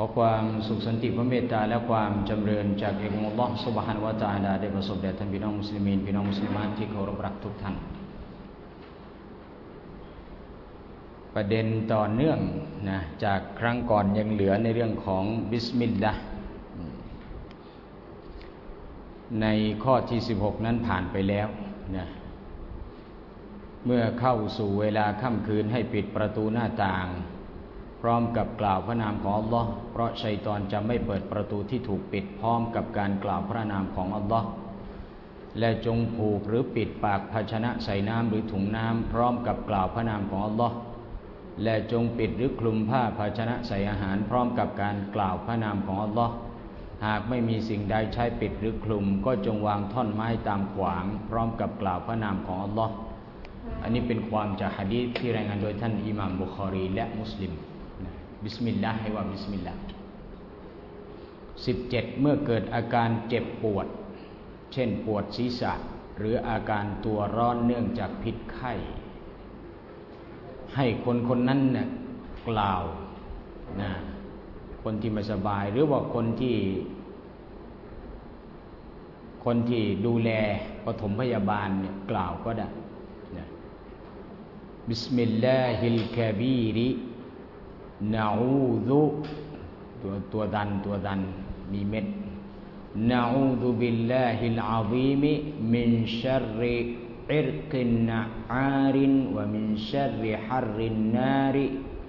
ขอความสุขสันติพระเมตตาและความจำเริญจากเอกองค์อัลเลาะห์ซุบฮานะฮูวะตะอาลาได้ประสบแด่ท่านพี่น้องมุสลิมีนพี่น้องมุสลิมาตที่เคารพรักทุกท่านประเด็นต่อเนื่องนะจากครั้งก่อนยังเหลือในเรื่องของบิสมิลลาห์ในข้อที่16นั้นผ่านไปแล้วนะเมื่อเข้าสู่เวลาค่ำคืนให้ปิดประตูหน้าต่างพร้อมกับกล่าวพระนามของอัลลอฮ์เพราะชัยฏอนจะไม่เปิดประตูที่ถูกปิดพร้อมกับการกล่าวพระนามของอัลลอฮ์และจงผูกหรือปิดปากภาชนะใส่น้ำหรือถุงน้ำพร้อมกับกล่าวพระนามของอัลลอฮ์และจงปิดหรือคลุมผ้าภาชนะใส่อาหารพร้อมกับการกล่าวพระนามของอัลลอฮ์หากไม่มีสิ่งใดใช้ปิดหรือคลุมก็จงวางท่อนไม้ตามขวางพร้อมกับกล่าวพระนามของอัลลอฮ์อันนี้เป็นความจากหะดีษที่รายงานโดยท่านอิหม่ามบุคอรีและมุสลิมบิสมิลลาห์ให้ว่าบิสมิลลาห์17เมื่อเกิดอาการเจ็บปวดเช่นปวดศีรษะหรืออาการตัวร้อนเนื่องจากพิษไข้ให้คนนั้นเนี่ยกล่าวนะคนที่ไม่สบายหรือว่าคนที่ดูแลปฐมพยาบาลเนี่ยกล่าวก็ได้นะบิสมิลลาฮิลกะบีรนะอูซุตัวดันมีเม็ดนะอูซุบิลลาฮิลอะซีมมินชัรริอิรกินนะอารินวะมินชัรริฮัรรินนาริ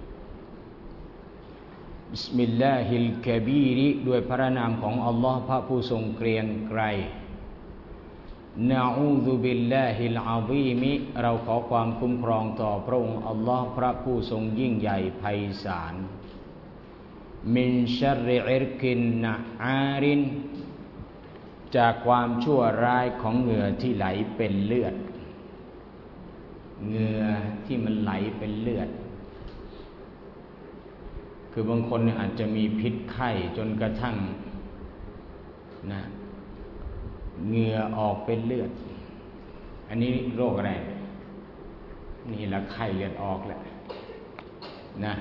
บิสมิลลาฮิลกะบีรด้วยพระนามของอัลลอฮ์พระผู้ทรงเกรียงไกรนะอูซุบิลลาฮิลอะซีมเราขอความคุ้มครองต่อพระองค์อัลลอฮ์พระผู้ทรงยิ่งใหญ่ไพศาลมินชัรริอิรกินนะอารินจากความชั่วร้ายของเหงื่อที่ไหลเป็นเลือดเหงื่อที่มันไหลเป็นเลือดคือบางคนอาจจะมีพิษไข้จนกระทั่งนะเหงื่อออกเป็นเลือดอันนี้โรคอะไรนี่ละไข้เลือดออกแหละนะ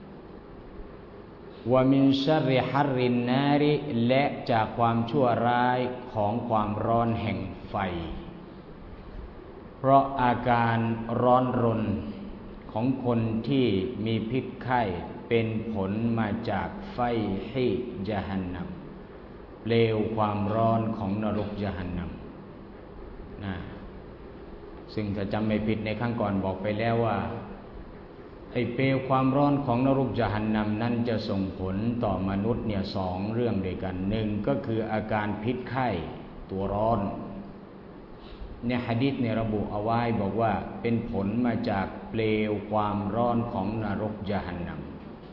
วะมินชัรริฮัรรินนาริและจากความชั่วร้ายของความร้อนแห่งไฟเพราะอาการร้อนรนของคนที่มีพิษไข้เป็นผลมาจากไฟให้ญะฮันนัมเปลวความร้อนของนรกญะฮันนัมนะซึ่งถ้าจำไม่ผิดในครั้งก่อนบอกไปแล้วว่าไอ้เปลวความร้อนของนรกญะฮันนัมนั้นจะส่งผลต่อมนุษย์เนี่ย2เรื่องด้วยกัน1ก็คืออาการพิษไข้ตัวร้อนเนี่ยหะดีษเนี่ยระบุเอาไว้บอกว่าเป็นผลมาจากเปลวความร้อนของนรกญะฮันนัม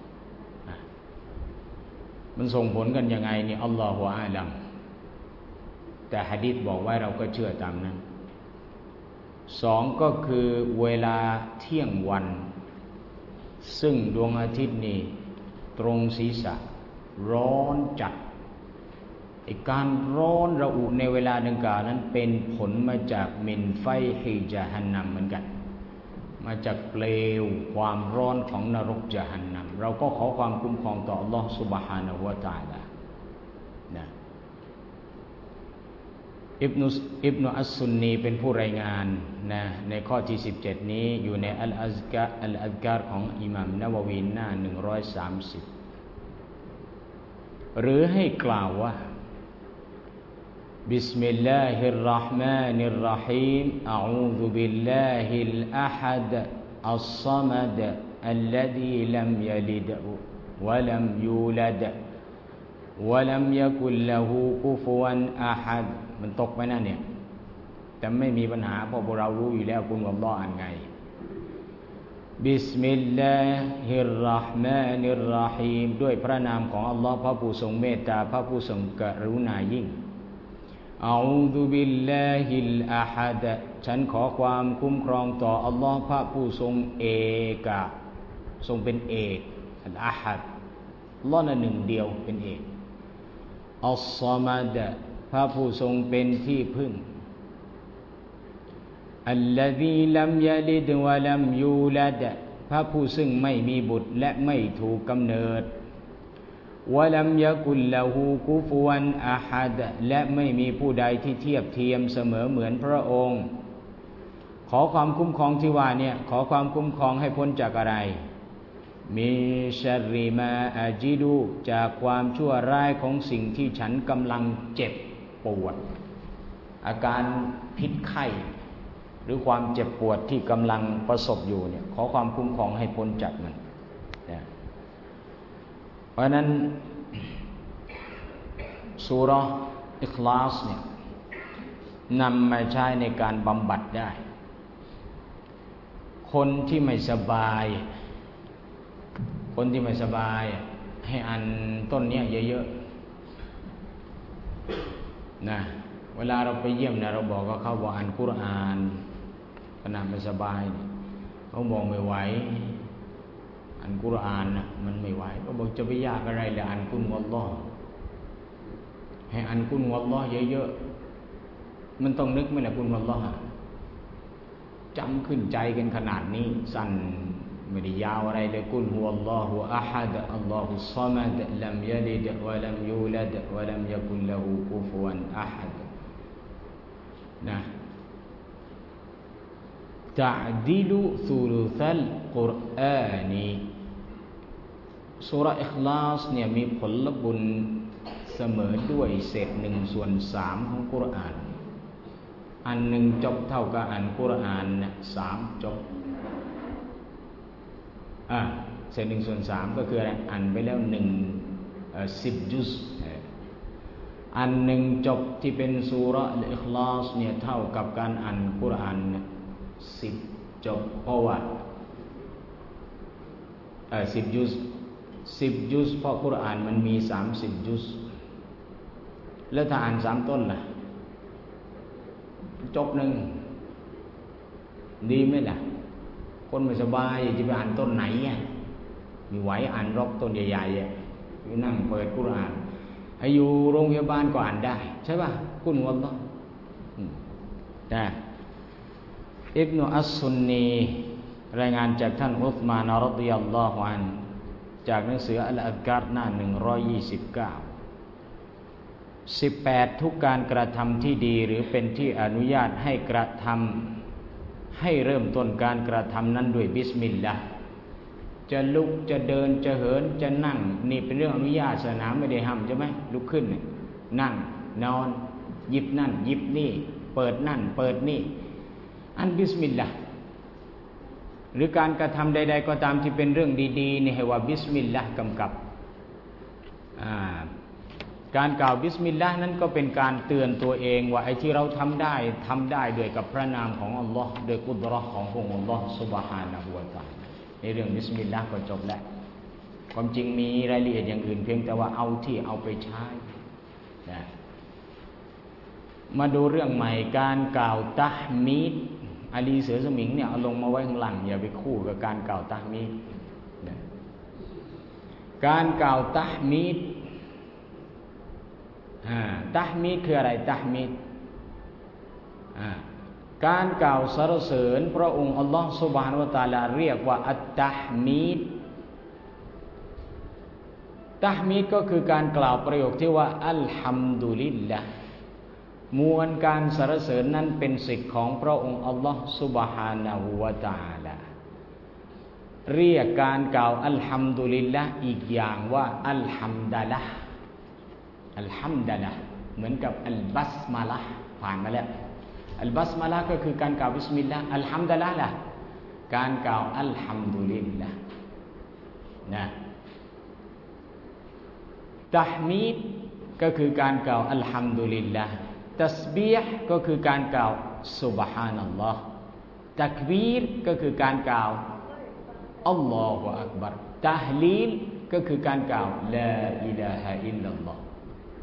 มันส่งผลกันยังไงนี่อัลลอฮฺอาลัมแต่หะดีษบอกไว้เราก็เชื่อตามนั้น2ก็คือเวลาเที่ยงวันซึ่งดวงอาทิตย์นี่ตรงศีรษะร้อนจัดไอ้การร้อนระอุในเวลาดังกล่าวนั้นเป็นผลมาจากมินไฟฮิญะฮันนัมเหมือนกันมาจากเปลวความร้อนของนรกญะฮันนัมเราก็ขอความคุ้มครองต่ออัลลอฮฺซุบฮานะฮูวะตะอาลานะอิบนุอัสซุนนีเป็นผู้รายงานนะในข้อที่17นี้อยู่ในอัลอัซการของอิหม่ามนะวะวีหน้า130หรือให้กล่าวว่าบิสมิลลาฮิรเราะห์มานิรเราะฮีมอะอูซุบิลลาฮิลอะฮัดอัศศอมัดอัลลซีลัมยะลิดวะลัมยูลัดวะลัมยะกุลละฮูกุฟุวันอะฮัดมันตกไปนะเนี่ยแต่ไม่มีปัญหาเพราะพวกเรารู้อยู่แล้วคุณอัลเลาะห์อ่านไงบิสมิลลาฮิรเราะห์มานิรเราะฮีมด้วยพระนามของอัลเลาะห์พระผู้ทรงเมตตาพระผู้ทรงกรุณายิ่งอะอูซุบิลลาฮิลอะฮัดฉันขอความคุ้มครองต่ออัลเลาะห์พระผู้ทรงเอกทรงเป็นเอกอัลอะฮัดอัลเลาะห์นั้นหนึ่งเดียวเป็นเอกอัศศอมัดพระผู้ทรงเป็นที่พึ่งอัลลซีลัมยะลิดวะลัมยูลัดพระผู้ซึ่งไม่มีบุตรและไม่ถูกกำเนิดวะลัมยะกุลละฮูกุฟุวันอะฮัดและไม่มีผู้ใดที่เทียบเทียมเสมอเหมือนพระองค์ขอความคุ้มครองที่ว่าเนี่ยขอความคุ้มครองให้พ้นจากอะไรมิชัรริมาอาจิดูจากความชั่วร้ายของสิ่งที่ฉันกำลังเจ็บปวดอาการพิษไข้หรือความเจ็บปวดที่กำลังประสบอยู่เนี่ยขอความคุ้มครองให้พ้นจากมันนะเพราะนั้นซูเราะห์อิคลาสเนี่ยนำมาใช้ในการบำบัดได้คนที่ไม่สบายให้อ่านต้นเนี้ยเยอะๆนะเวลาเราไปเยี่ยมนะเราบอกกับเขาว่าอ่านกุรอานขณะไม่สบายเขาบอกไม่ไหวอ่านกุรอานนะมันไม่ไหวเขาบอกจะไปยากอะไรเลยอ่านกุลวัลลอฮ์ให้อ่านกุลวัลลอฮ์เยอะๆมันต้องนึกไหมล่ะกุลวัลลอฮ์จำขึ้นใจกันขนาดนี้สั้นไม่ได้ยาวอะไรเลยกุลฮุวัลลอฮุอะฮัดอัลลอฮุศอมัดลัมยะลิดวะลัมยูลัดวะลัมยะกุลละฮูกุฟุวันอะฮัดนะตะอ์ดิลุซุลุซัลกุรอานีซูเราะห์อิคลาสเนี่ยมีผลบุญเสมอด้วยเศษ1/3ของกุรอานอันหนึ่งจบเท่ากับอ่านกุรอานเนี่ย3จบเศษ1/3ก็คืออะไรอ่านไปแล้ว10 จุซอันหนึ่งจบที่เป็นซูเราะห์อิคลาสเนี่ยเท่ากับการอ่านกุรอาน10 จบเพราะว่า10 จุซ10 จุซเพราะกุรอานมันมี30 จุซแล้วถ้าอ่าน3 ต้นล่ะจบหนึ่งดีไหมล่ะคนไม่สบายจะไปอ่านต้นไหนมีไหวอ่านรอกต้นใหญ่ๆอยู่นั่งเปิดกุรอานให้อยู่โรงพยาบาลก็อ่านได้ใช่ป่ะกุลวัลลอฮ์นะอิบนุอัสซุนนีรายงานจากท่านอุษมานรอฎิยัลลอฮุอันฮุจากหนังสืออัลอัซการ์หน้า129 18ทุกการกระทำที่ดีหรือเป็นที่อนุญาตให้กระทำให้เริ่มต้นการกระทำนั้นด้วยบิสมิลลาห์จะลุกจะเดินจะเหินจะนั่งนี่เป็นเรื่องอนุญาตศาสนาไม่ได้ห้ามใช่ไหมลุกขึ้นนั่งนอนหยิบนั่นหยิบนี่เปิดนั่นเปิดนี่อันบิสมิลลาห์หรือการกระทำใดๆก็ตามที่เป็นเรื่องดีๆนี่ให้ว่าบิสมิลลาห์กำกับการกล่าวบิสมิลลาห์นั้นก็เป็นการเตือนตัวเองว่าไอ้ที่เราทำได้ด้วยกับพระนามของอัลลอฮ์โดยกุดเราะห์ของพระองค์อัลลอฮ์ซุบฮานะฮูวะตะอาลาในเรื่องบิสมิลลาห์ก็จบแล้วความจริงมีรายละเอียดอย่างอื่นเพียงแต่ว่าเอาที่เอาไปใช้นะมาดูเรื่องใหม่การกล่าวตะห์มีดอาลีเสือสมิงเนี่ยเอาลงมาไว้ข้างหลังอย่าไปคู่กับการกล่าวตะห์มีดนะการกล่าวตะห์มีดตะห์มีดคืออะไรตะห์มีดการกล่าวสรรเสริญพระองค์อัลลอฮฺซุบฮานะฮูวะตะอาลาเรียกว่าอัตตะห์มีดตะห์มีดก็คือการกล่าวประโยคที่ว่าอัลฮัมดุลิลลาห์มวลการสรรเสริญนั้นเป็นสิทธิ์ของพระองค์อัลลอฮฺซุบฮานะฮูวะตะอาลาเรียกการกล่าวอัลฮัมดุลิลลาห์อีกอย่างว่าอัลฮัมดะละห์อัลฮัมดะละห์เหมือนกับอัลบัสมาละห์ผ่านมาแล้วอัลบัสมาละห์ก็คือการกล่าวบิสมิลลาห์อัลฮัมดะละห์ล่ะการกล่าวอัลฮัมดุลิลลาห์นะตะห์มีดก็คือการกล่าวอัลฮัมดุลิลลาห์ตัสบีห์ก็คือการกล่าวซุบฮานัลลอฮ์ตักบีรก็คือการกล่าวอัลลอฮุอักบัรตะฮลีลก็คือการกล่าวลาอิลาฮะอิลลัลลอฮ์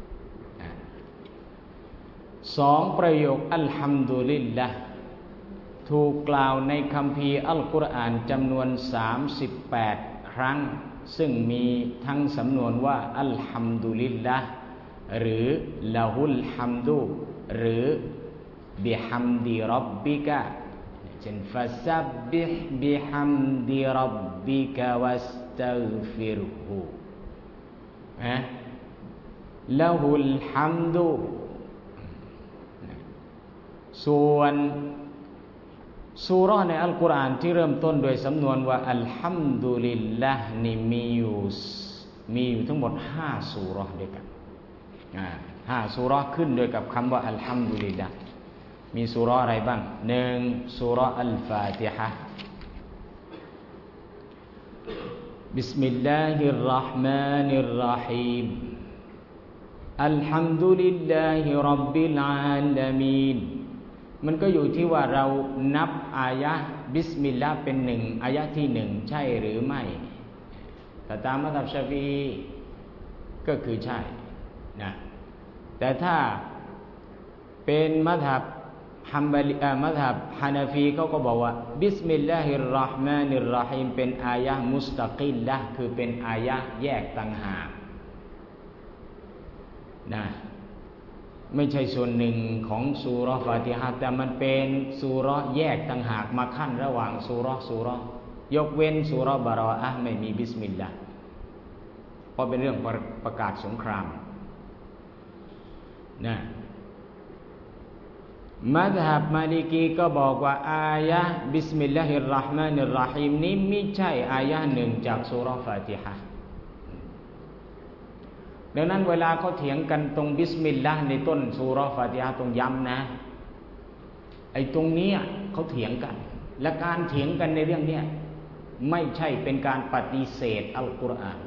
2ประโยคอัลฮัมดุลิลลาห์ถูกกล่าวในคัมภีร์อัลกุรอานจำนวน38ครั้งซึ่งมีทั้งสำนวนว่าอัลฮัมดุลิลลาห์หรือละฮุลฮัมดุหรือบิฮัมดิร็อบบิกะเช่นฟัสซับบิฮบิฮัมดิร็อบบิกะวัสตัฆฟิรฮูละฮุลฮัมดุส่วนซูเราะห์ในอัลกุรอานที่เริ่มต้นโดยสำนวนว่าอัลฮัมดุลิลลาห์นี่มีอยู่ทั้งหมด5ซูเราะห์ด้วยกัน5ซูเราะห์ขึ้นโดยกับคำว่าอัลฮัมดุลิลลาห์มีซูเราะห์อะไรบ้าง1ซูเราะห์อัลฟาติฮะห์บิสมิลลาฮิรเราะห์มานิรเราะฮีมอัลฮัมดุลิลลาฮิร็อบบิลอาลามีนมันก็อยู่ที่ว่าเรานับอายะห์บิสมิลลาห์เป็น1อายะห์ที่1ใช่หรือไม่ถ้าตามมัซฮับชาฟีอีก็คือใช่นะแต่ถ้าเป็นมัซฮับฮัมบะลีมัซฮับฮานาฟีเขาก็บอกว่าบิสมิลลาฮิรเราะห์มานิรเราะฮีมเป็นอายะห์มุสตะกิลละห์คือเป็นอายะห์แยกต่างหากนะไม่ใช่ส่วนหนึ่งของซูเราะห์ฟาติฮะห์แต่มันเป็นซูเราะห์แยกต่างหากมาขั้นระหว่างซูเราะห์ยกเว้นซูเราะห์บะรออะห์ไม่มีบิสมิลลาห์เพราะเป็นเรื่องประกาศสงครามนะมัซฮับมาลิกีก็บอกว่าอายะห์บิสมิลลาฮิรเราะห์มานิรเราะฮีมนี้ไม่ใช่อายะห์หนึ่งจากซูเราะห์ฟาติฮะห์ดังนั้นเวลาเขาเถียงกันตรงบิสมิลลาห์ในต้นซูเราะห์ฟาติฮะห์ตรงย้ำนะไอ้ตรงนี้เขาเถียงกันและการเถียงกันในเรื่องนี้ไม่ใช่เป็นการปฏิเสธอัลกุรอาน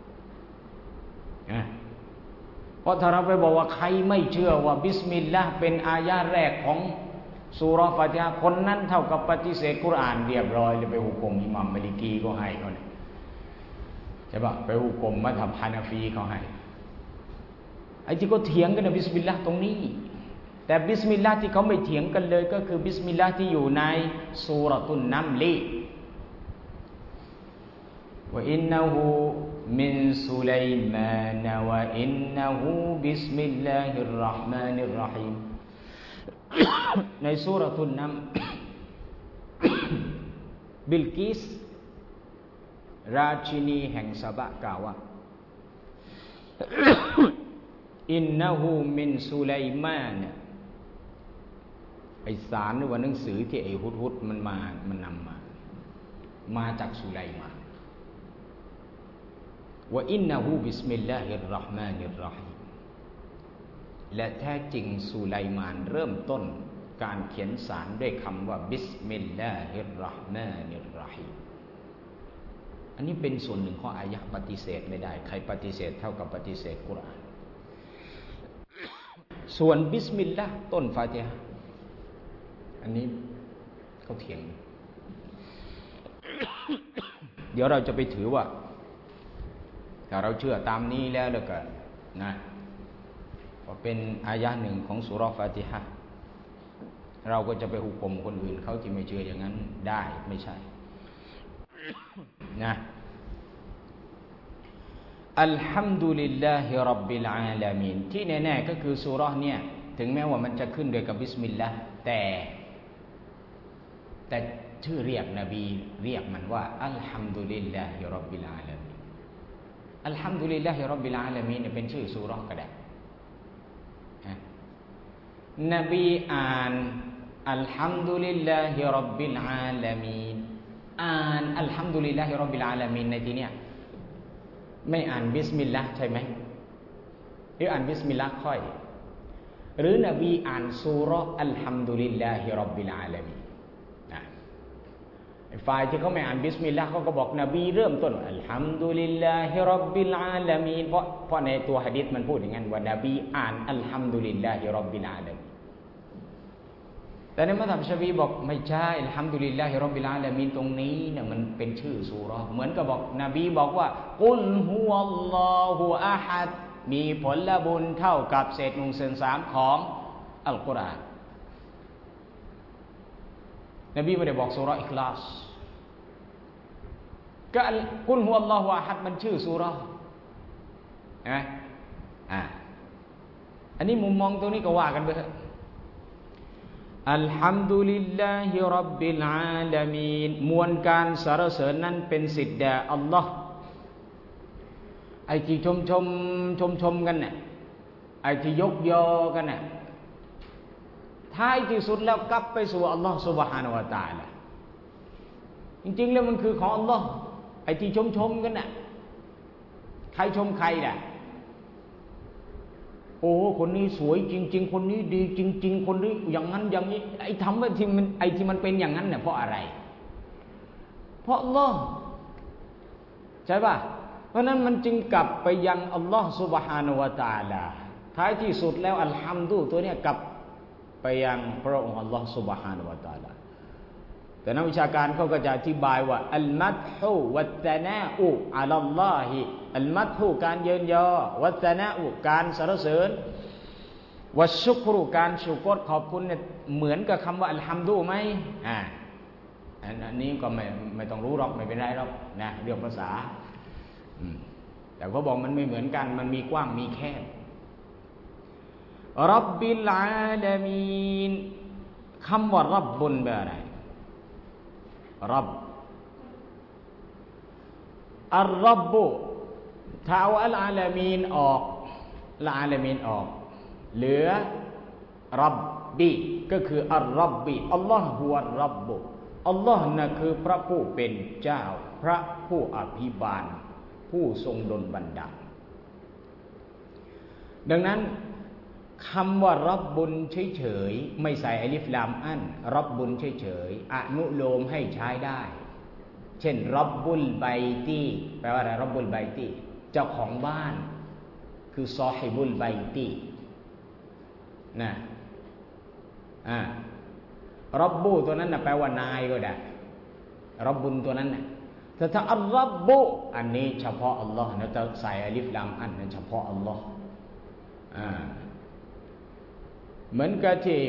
เพราะถ้าเราไปบอกว่าใครไม่เชื่อว่าบิสมิลลาห์เป็นอายะห์แรกของซูเราะห์ฟาติฮะห์คนนั้นเท่ากับปฏิเสธกุรอานเรียบร้อยเลยไปหุกมอิหม่ามมาลิกีก็ให้เขาเนี่ยใช่ปะไปหุกมมัซฮับฮานาฟีเขาให้ไอ้ที่เขาเถียงกันนะบิสมิลลาห์ตรงนี้แต่บิสมิลลาห์ที่เขาไม่เถียงกันเลยก็คือบิสมิลลาห์ที่อยู่ในซูเราะตุนนัมลีว่าอินนะฮูมินซุลัยมานวะอินนะฮูบิสมิลลาฮิรเราะห์มานิรเราะฮีมในซูเราะตุนนัมบิลกิสราชินีแห่งซะบะกล่าวว่าอินนะฮูมินซุลัยมานไอสารหรือว่าหนังสือที่ไอฮุดมันนำมาจากสุไลมานว่าอินนะฮูบิสมิลลาฮิรเราะห์มานิรเราะฮีมและแท้จริงสุไลมานเริ่มต้นการเขียนสารด้วยคำว่าบิสมิลลาฮิรเราะห์มานิรเราะฮีมอันนี้เป็นส่วนหนึ่งของอายะห์ปฏิเสธไม่ได้ใครปฏิเสธเท่ากับปฏิเสธกุรอานส่วนบิสมิลลาห์ต้นฟาติฮะห์อันนี้เขาเถียงเดี๋ยวเราจะไปถือว่าถ้าเราเชื่อตามนี้แล้วก็นะว่าเป็นอายะห์หนึ่งของซูเราะห์ฟาติฮะห์เราก็จะไปหุกกลมคนอื่นเขาที่ไม่เชื่ออย่างนั้นได้ไม่ใช่นะอัลฮัมดุลิลลาฮิร็อบบิลอาลามีนที่แน่ๆก็คือซูเราะห์เนี่ยถึงแม้ว่ามันจะขึ้นด้วยกับบิสมิลลาห์แต่ชื่อเรียกนบีเรียกมันว่าอัลฮัมดุลิลลาฮิร็อบบิลอาลามีนอัลฮัมดุลิลลาฮิร็อบบิลอาลามีนเป็นชื่อซูเราะห์ก็ได้นบีอ่านอัลฮัมดุลิลลาฮิร็อบบิลอาลามีนอ่านอัลฮัมดุลิลลาฮิร็อบบิลอาลามีนในที่เนี้ยไม่อ่านบิสมิลลาห์ใช่ไหมหรืออ่านบิสมิลลาห์ค่อยหรือนบีอ่านซูเราะห์อัลฮัมดุลิลลาฮิร็อบบิลอาลามีนฝ่ายที่เขาไม่อ่านบิสมิลลาห์เขาก็บอกนบีเริ่มต้นอัลฮัมดุลิลลาฮิร็อบบิลอาลามีนเพราะในตัวหะดีษมันพูดอย่างนั้นว่านบีอ่านอัลฮัมดุลิลลาฮิร็อบบิลอาลามีนแต่ในมัซฮับชะฟีอีบอกไม่ใช่อัลฮัมดุลิลลาฮิร็อบบิลอาลามีนตรงนี้เนี่ยมันเป็นชื่อซูเราะห์เหมือนกับบอกนบีบอกว่ากุลฮุวัลลอฮุอะฮัดมีผลบุญเท่ากับเศษ1 ส่วน 3ของอัลกุรอานนบีไม่ได้บอกซูเราะห์อิคลาสก็กุลฮุวัลลอฮุอะฮัดมันชื่อซูเราะห์เห็นไหมอันนี้มุมมองตรงนี้ก็ว่ากันไปเถอะอัลฮัมดุลิลลาฮิร็อบบิลอาลามีนมวลการสรรเสริญนั้นเป็นสิทธิ์แด่อัลลอฮ์ไอ้ที่ชมกันเนี่ยไอ้ที่ยกยอกันน่ะท้ายที่สุดแล้วกลับไปสู่อัลลอฮฺซุบฮานะฮูวะตะอาลาจริงๆแล้วมันคือของอัลลอฮฺไอ้ที่ชมกันน่ะใครชมใครน่ะโอ้คนนี้สวยจริงๆคนนี้ดีจริงๆคนนี้อย่างนั้นอย่างนี้ไอ้ทำว่าที่มันเป็นอย่างนั้นเนี่ยเพราะอะไรเพราะอัลลอฮ์ใช่ป่ะเพราะนั้นมันจึงกลับไปยังอัลลอฮ์ซุบฮานะฮูวะตะอาลาท้ายที่สุดแล้วอัลฮัมดุลิลลาห์ตัวเนี้ยกลับไปยังพระองค์อัลลอฮ์ซุบฮานะฮูวะตะอาลาแต่นักวิชาการเขาก็จะอธิบายว่าอัลมัดฮูวัตตะนาอูอะลัลลอฮิอัลมัดฮูการเยินยอวัตตะนาอูการสรรเสริญวัชชุกรุการชุกรขอบคุณเนี่ยเหมือนกับคำว่าอัลฮัมดุไหมอันนี้ก็ไม่ต้องรู้หรอกไม่เป็นไรหรอกนะเรื่องภาษาแต่เขาบอกมันไม่เหมือนกันมันมีกว้างมีแคบรับบิลอาลามีนคำว่ารับบุญแปลอะไรรับอัลรับบุถ้าเอาอัลอาลามีนออกละอาลามีนออกเหลือรับบีก็คืออัลรับบีอัลลอฮฺฮุวัลรับบุอัลลอฮ์น่ะคือพระผู้เป็นเจ้าพระผู้อภิบาลผู้ทรงดลบันดาลดังนั้นคำว่ารับบุญเฉยๆไม่ใส่อลิฟลามอันรับบุญเฉยๆอนุโลมให้ใช้ได้เช่นรับบุลไบตีแปลว่าอะไรรับบุลไบตีเจ้าของบ้านคือซอฮิบุลไบตีนะรับบุตัวนั้นนะแปลว่านายก็ได้รับบุญตัวนั้นนะแต่ถ้าอัลรับบุอันนี้เฉพาะอัลลอฮ์นะจะใส่อลิฟลามอันนั้นเฉพาะอัลลอฮ์เหมือนกับที่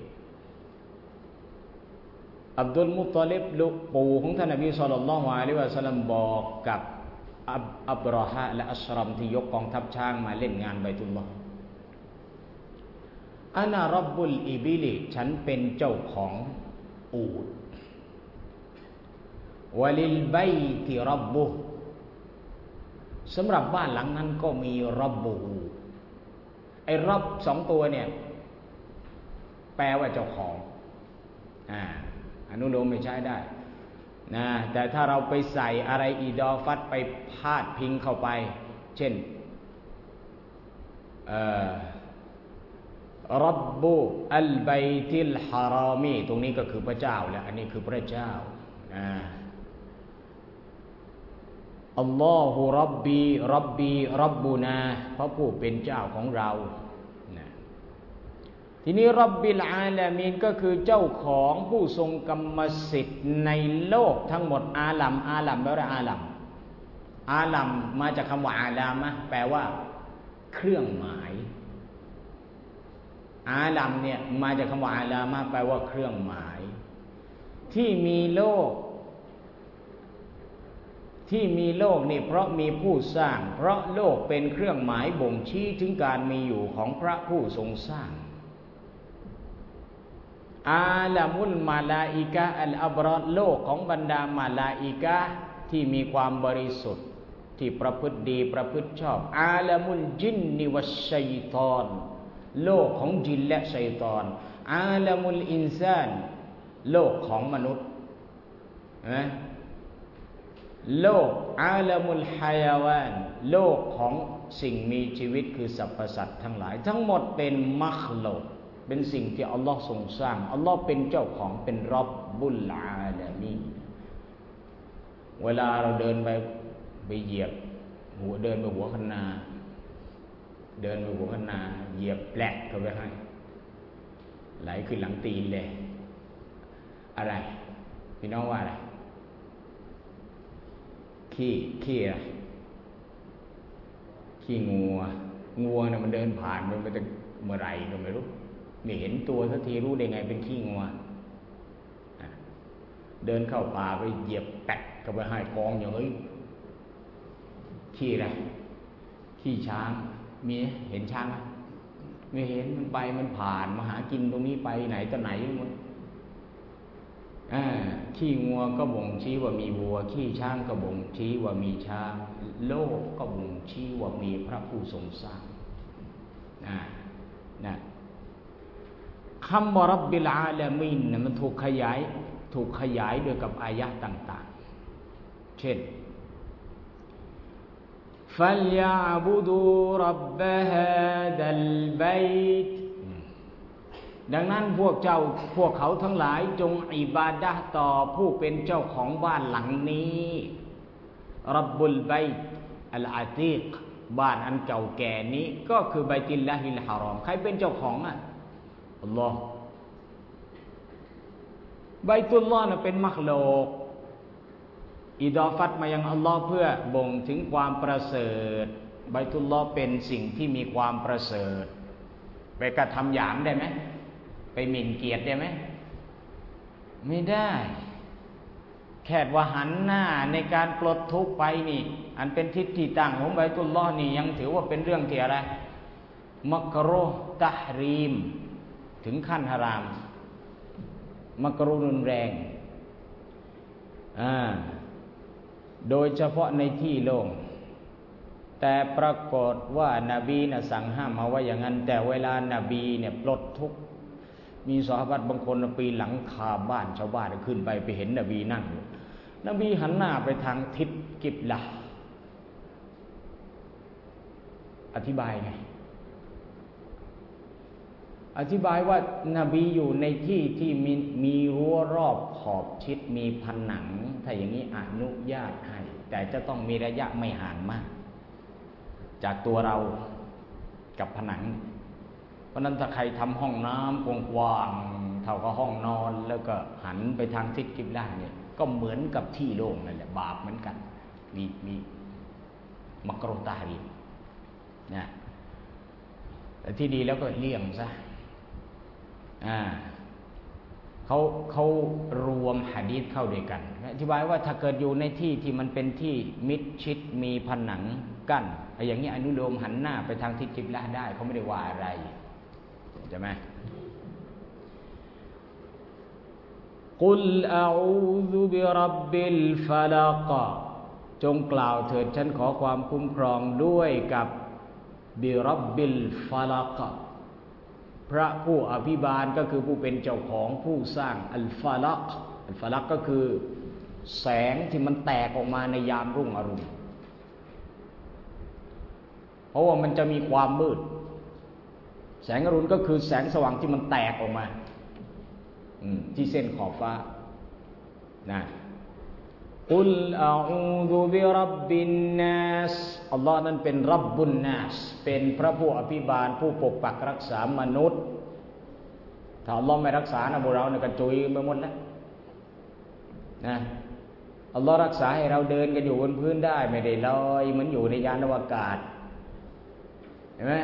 อับดุลมุตตอลิบลูกปู่ของท่านนบีศ็อลลัลลอฮุอะลัยฮิวะซัลลัมบอกกับอับราฮะและอัชรัมที่ยกกองทัพช้างมาเล่นงานบัยตุลลอฮ์อานารับบุลอิบิลิฉันเป็นเจ้าของอูฐวะลิลบัยติรับบุสำหรับบ้านหลังนั้นก็มีรับบุไอ้รับสองตัวเนี่ยแปลว่าเจ้าของอนุโลมไม่ใช้ได้นะแต่ถ้าเราไปใส่อะไรอีดอฟัตไปพาดพิงเข้าไปเช่นรับบุอัลบัยติลฮารามีตรงนี้ก็คือพระเจ้าแล้วอันนี้คือพระเจ้าอัลลอฮุรับบีรับบุนาพระผู้เป็นเจ้าของเราทีนี้รับบิลอาลามีนก็คือเจ้าของผู้ทรงกรรมสิทธิ์ในโลกทั้งหมดอาลัมแปลว่าอาลัมมาจากคำว่าอาลามะแปลว่าเครื่องหมายอาลัมเนี่ยมาจากคำว่าอาลามะแปลว่าเครื่องหมายที่มีโลกนี่เพราะมีผู้สร้างเพราะโลกเป็นเครื่องหมายบ่งชี้ถึงการมีอยู่ของพระผู้ทรงสร้างอาลามุลมาลาอิกะอัลอับรอโลกของบรรดามาลาอิกะที่มีความบริสุทธิ์ที่ประพฤติดีประพฤติชอบอาลามุลจินนิวัชชัยฏอนโลกของจินและชัยฏอนอาลามุลอินซานโลกของมนุษย์โลกอาลามุลฮายาวานโลกของสิ่งมีชีวิตคือสรรพสัตว์ทั้งหลายทั้งหมดเป็นมัคลุกเป็นสิ่งที่อัลลอฮ์ทรงสร้างอัลลอฮ์เป็นเจ้าของเป็นรับบุลอาลามีนเวลาเราเดินไปเหยียบเดินไปหัวคันนาเหยียบแปลกเข้าไปให้ไหลขึ้นหลังตีนเลยอะไรพี่น้องว่าอะไรขี้อะไรขี้งัวเนี่ยมันเดินผ่านมันจะเมื่อไรก็ไม่รู้ไม่เห็นตัวสักทีรู้ได้ไงเป็นขี้งัวเดินเข้าป่าไปเหยียบแปะเข้าไปให้กองอย่างเฮ้ยขี้อะไรขี้ช้างมีเห็นช้างไหมไม่เห็นมันไปมันผ่านมาหากินตรงนี้ไปไหนต่อไหนหมดขี้งัวก็บ่งชี้ว่ามีวัวขี้ช้างก็บ่งชี้ว่ามีช้างโลกก็บ่งชี้ว่ามีพระผู้ทรงสร้างนะคำว่ารับบิลอาลามีนมันถูกขยายด้วยกับอายะห์ต่างๆเช่นفَلْيَعْبُدُوا رَبَّ هَذَا الْبَيْتِ ดังนั้นพวกเขาทั้งหลายจงอิบาดะห์ต่อผู้เป็นเจ้าของบ้านหลังนี้รับบุลบัยต์อัลอาตีกบ้านอันเก่าแก่นี้ก็คือบัยตุลลาฮิลฮารอมใครเป็นเจ้าของอัลลอฮ์บัยตุลลอฮ์น่ะเป็นมักลุกอิดอฟัตมายังอัลลอฮ์เพื่อบ่งถึงความประเสริฐบัยตุลลอฮ์เป็นสิ่งที่มีความประเสริฐไปกระทำหยามได้ไหมไปหมิ่นเกียรติได้ไหมไม่ได้แค่ว่าหันหน้าในการปลดทุกข์ไปนี่อันเป็นทิศที่ตั้งของบัยตุลลอฮ์นี่ยังถือว่าเป็นเรื่องที่อะไรมักรุฮ์ตะฮรีมถึงขั้นฮารามมักรุฮ์รุนแรงโดยเฉพาะในที่โล่งแต่ปรากฏว่านบีน่ะสั่งห้ามเอาไว้อย่างนั้นแต่เวลานบีเนี่ยปลดทุกข์มีซอฮาบะห์บางคนปีนหลังคาบ้านชาวบ้านขึ้นไปเห็นนบีนั่งอยู่นบีหันหน้าไปทางทิศกิบละห์อธิบายไงอธิบายว่านบีอยู่ในที่ที่มีรั้วรอบขอบชิดมีผนังถ้าอย่างนี้อนุญาตให้แต่จะต้องมีระยะไม่ห่างมากจากตัวเรากับผนังเพราะนั้นถ้าใครทำห้องน้ำกว้างๆเท่ากับห้องนอนแล้วก็หันไปทางทิศกิบละห์เนี่ยก็เหมือนกับที่โล่งนั่นแหละบาปเหมือนกันมีมักรุฮ์ตะฮรีมนะแต่ที่ดีแล้วก็เลี่ยงซะเขารวมหะดีษเข้าด้วยกันอธิบายว่าถ้าเกิดอยู่ในที่ที่มันเป็นที่มิดชิดมีผนังกั้นอย่างนี้อนุโลมหันหน้าไปทางทิศกิบละห์ได้เขาไม่ได้ว่าอะไรใช่ไหมกุลอาอูซุบิร็อบบิลฟะลักจงกล่าวเถิดฉันขอความคุ้มครองด้วยกับบิร็อบบิลฟะลักพระผู้อภิบาลก็คือผู้เป็นเจ้าของผู้สร้างอัลฟะลักก็คือแสงที่มันแตกออกมาในยามรุ่งอรุณเพราะว่ามันจะมีความมืดแสงอรุณก็คือแสงสว่างที่มันแตกออกมาที่เส้นขอบฟ้านะกุลอาอูซุบิร็อบบินนัสอัลลอฮ์นั้นเป็นร็อบบุนนัสเป็นพระผู้อภิบาลผู้ปกปักรักษามนุษย์ถ้าอัลลอฮ์ไม่รักษานะพวกเราเนี่ยกระจุยไปหมดแล้วนะอัลลอฮ์รักษาให้เราเดินกันอยู่บนพื้นได้ไม่ได้ลอยเหมือนอยู่ในยานอวกาศเห็นไหม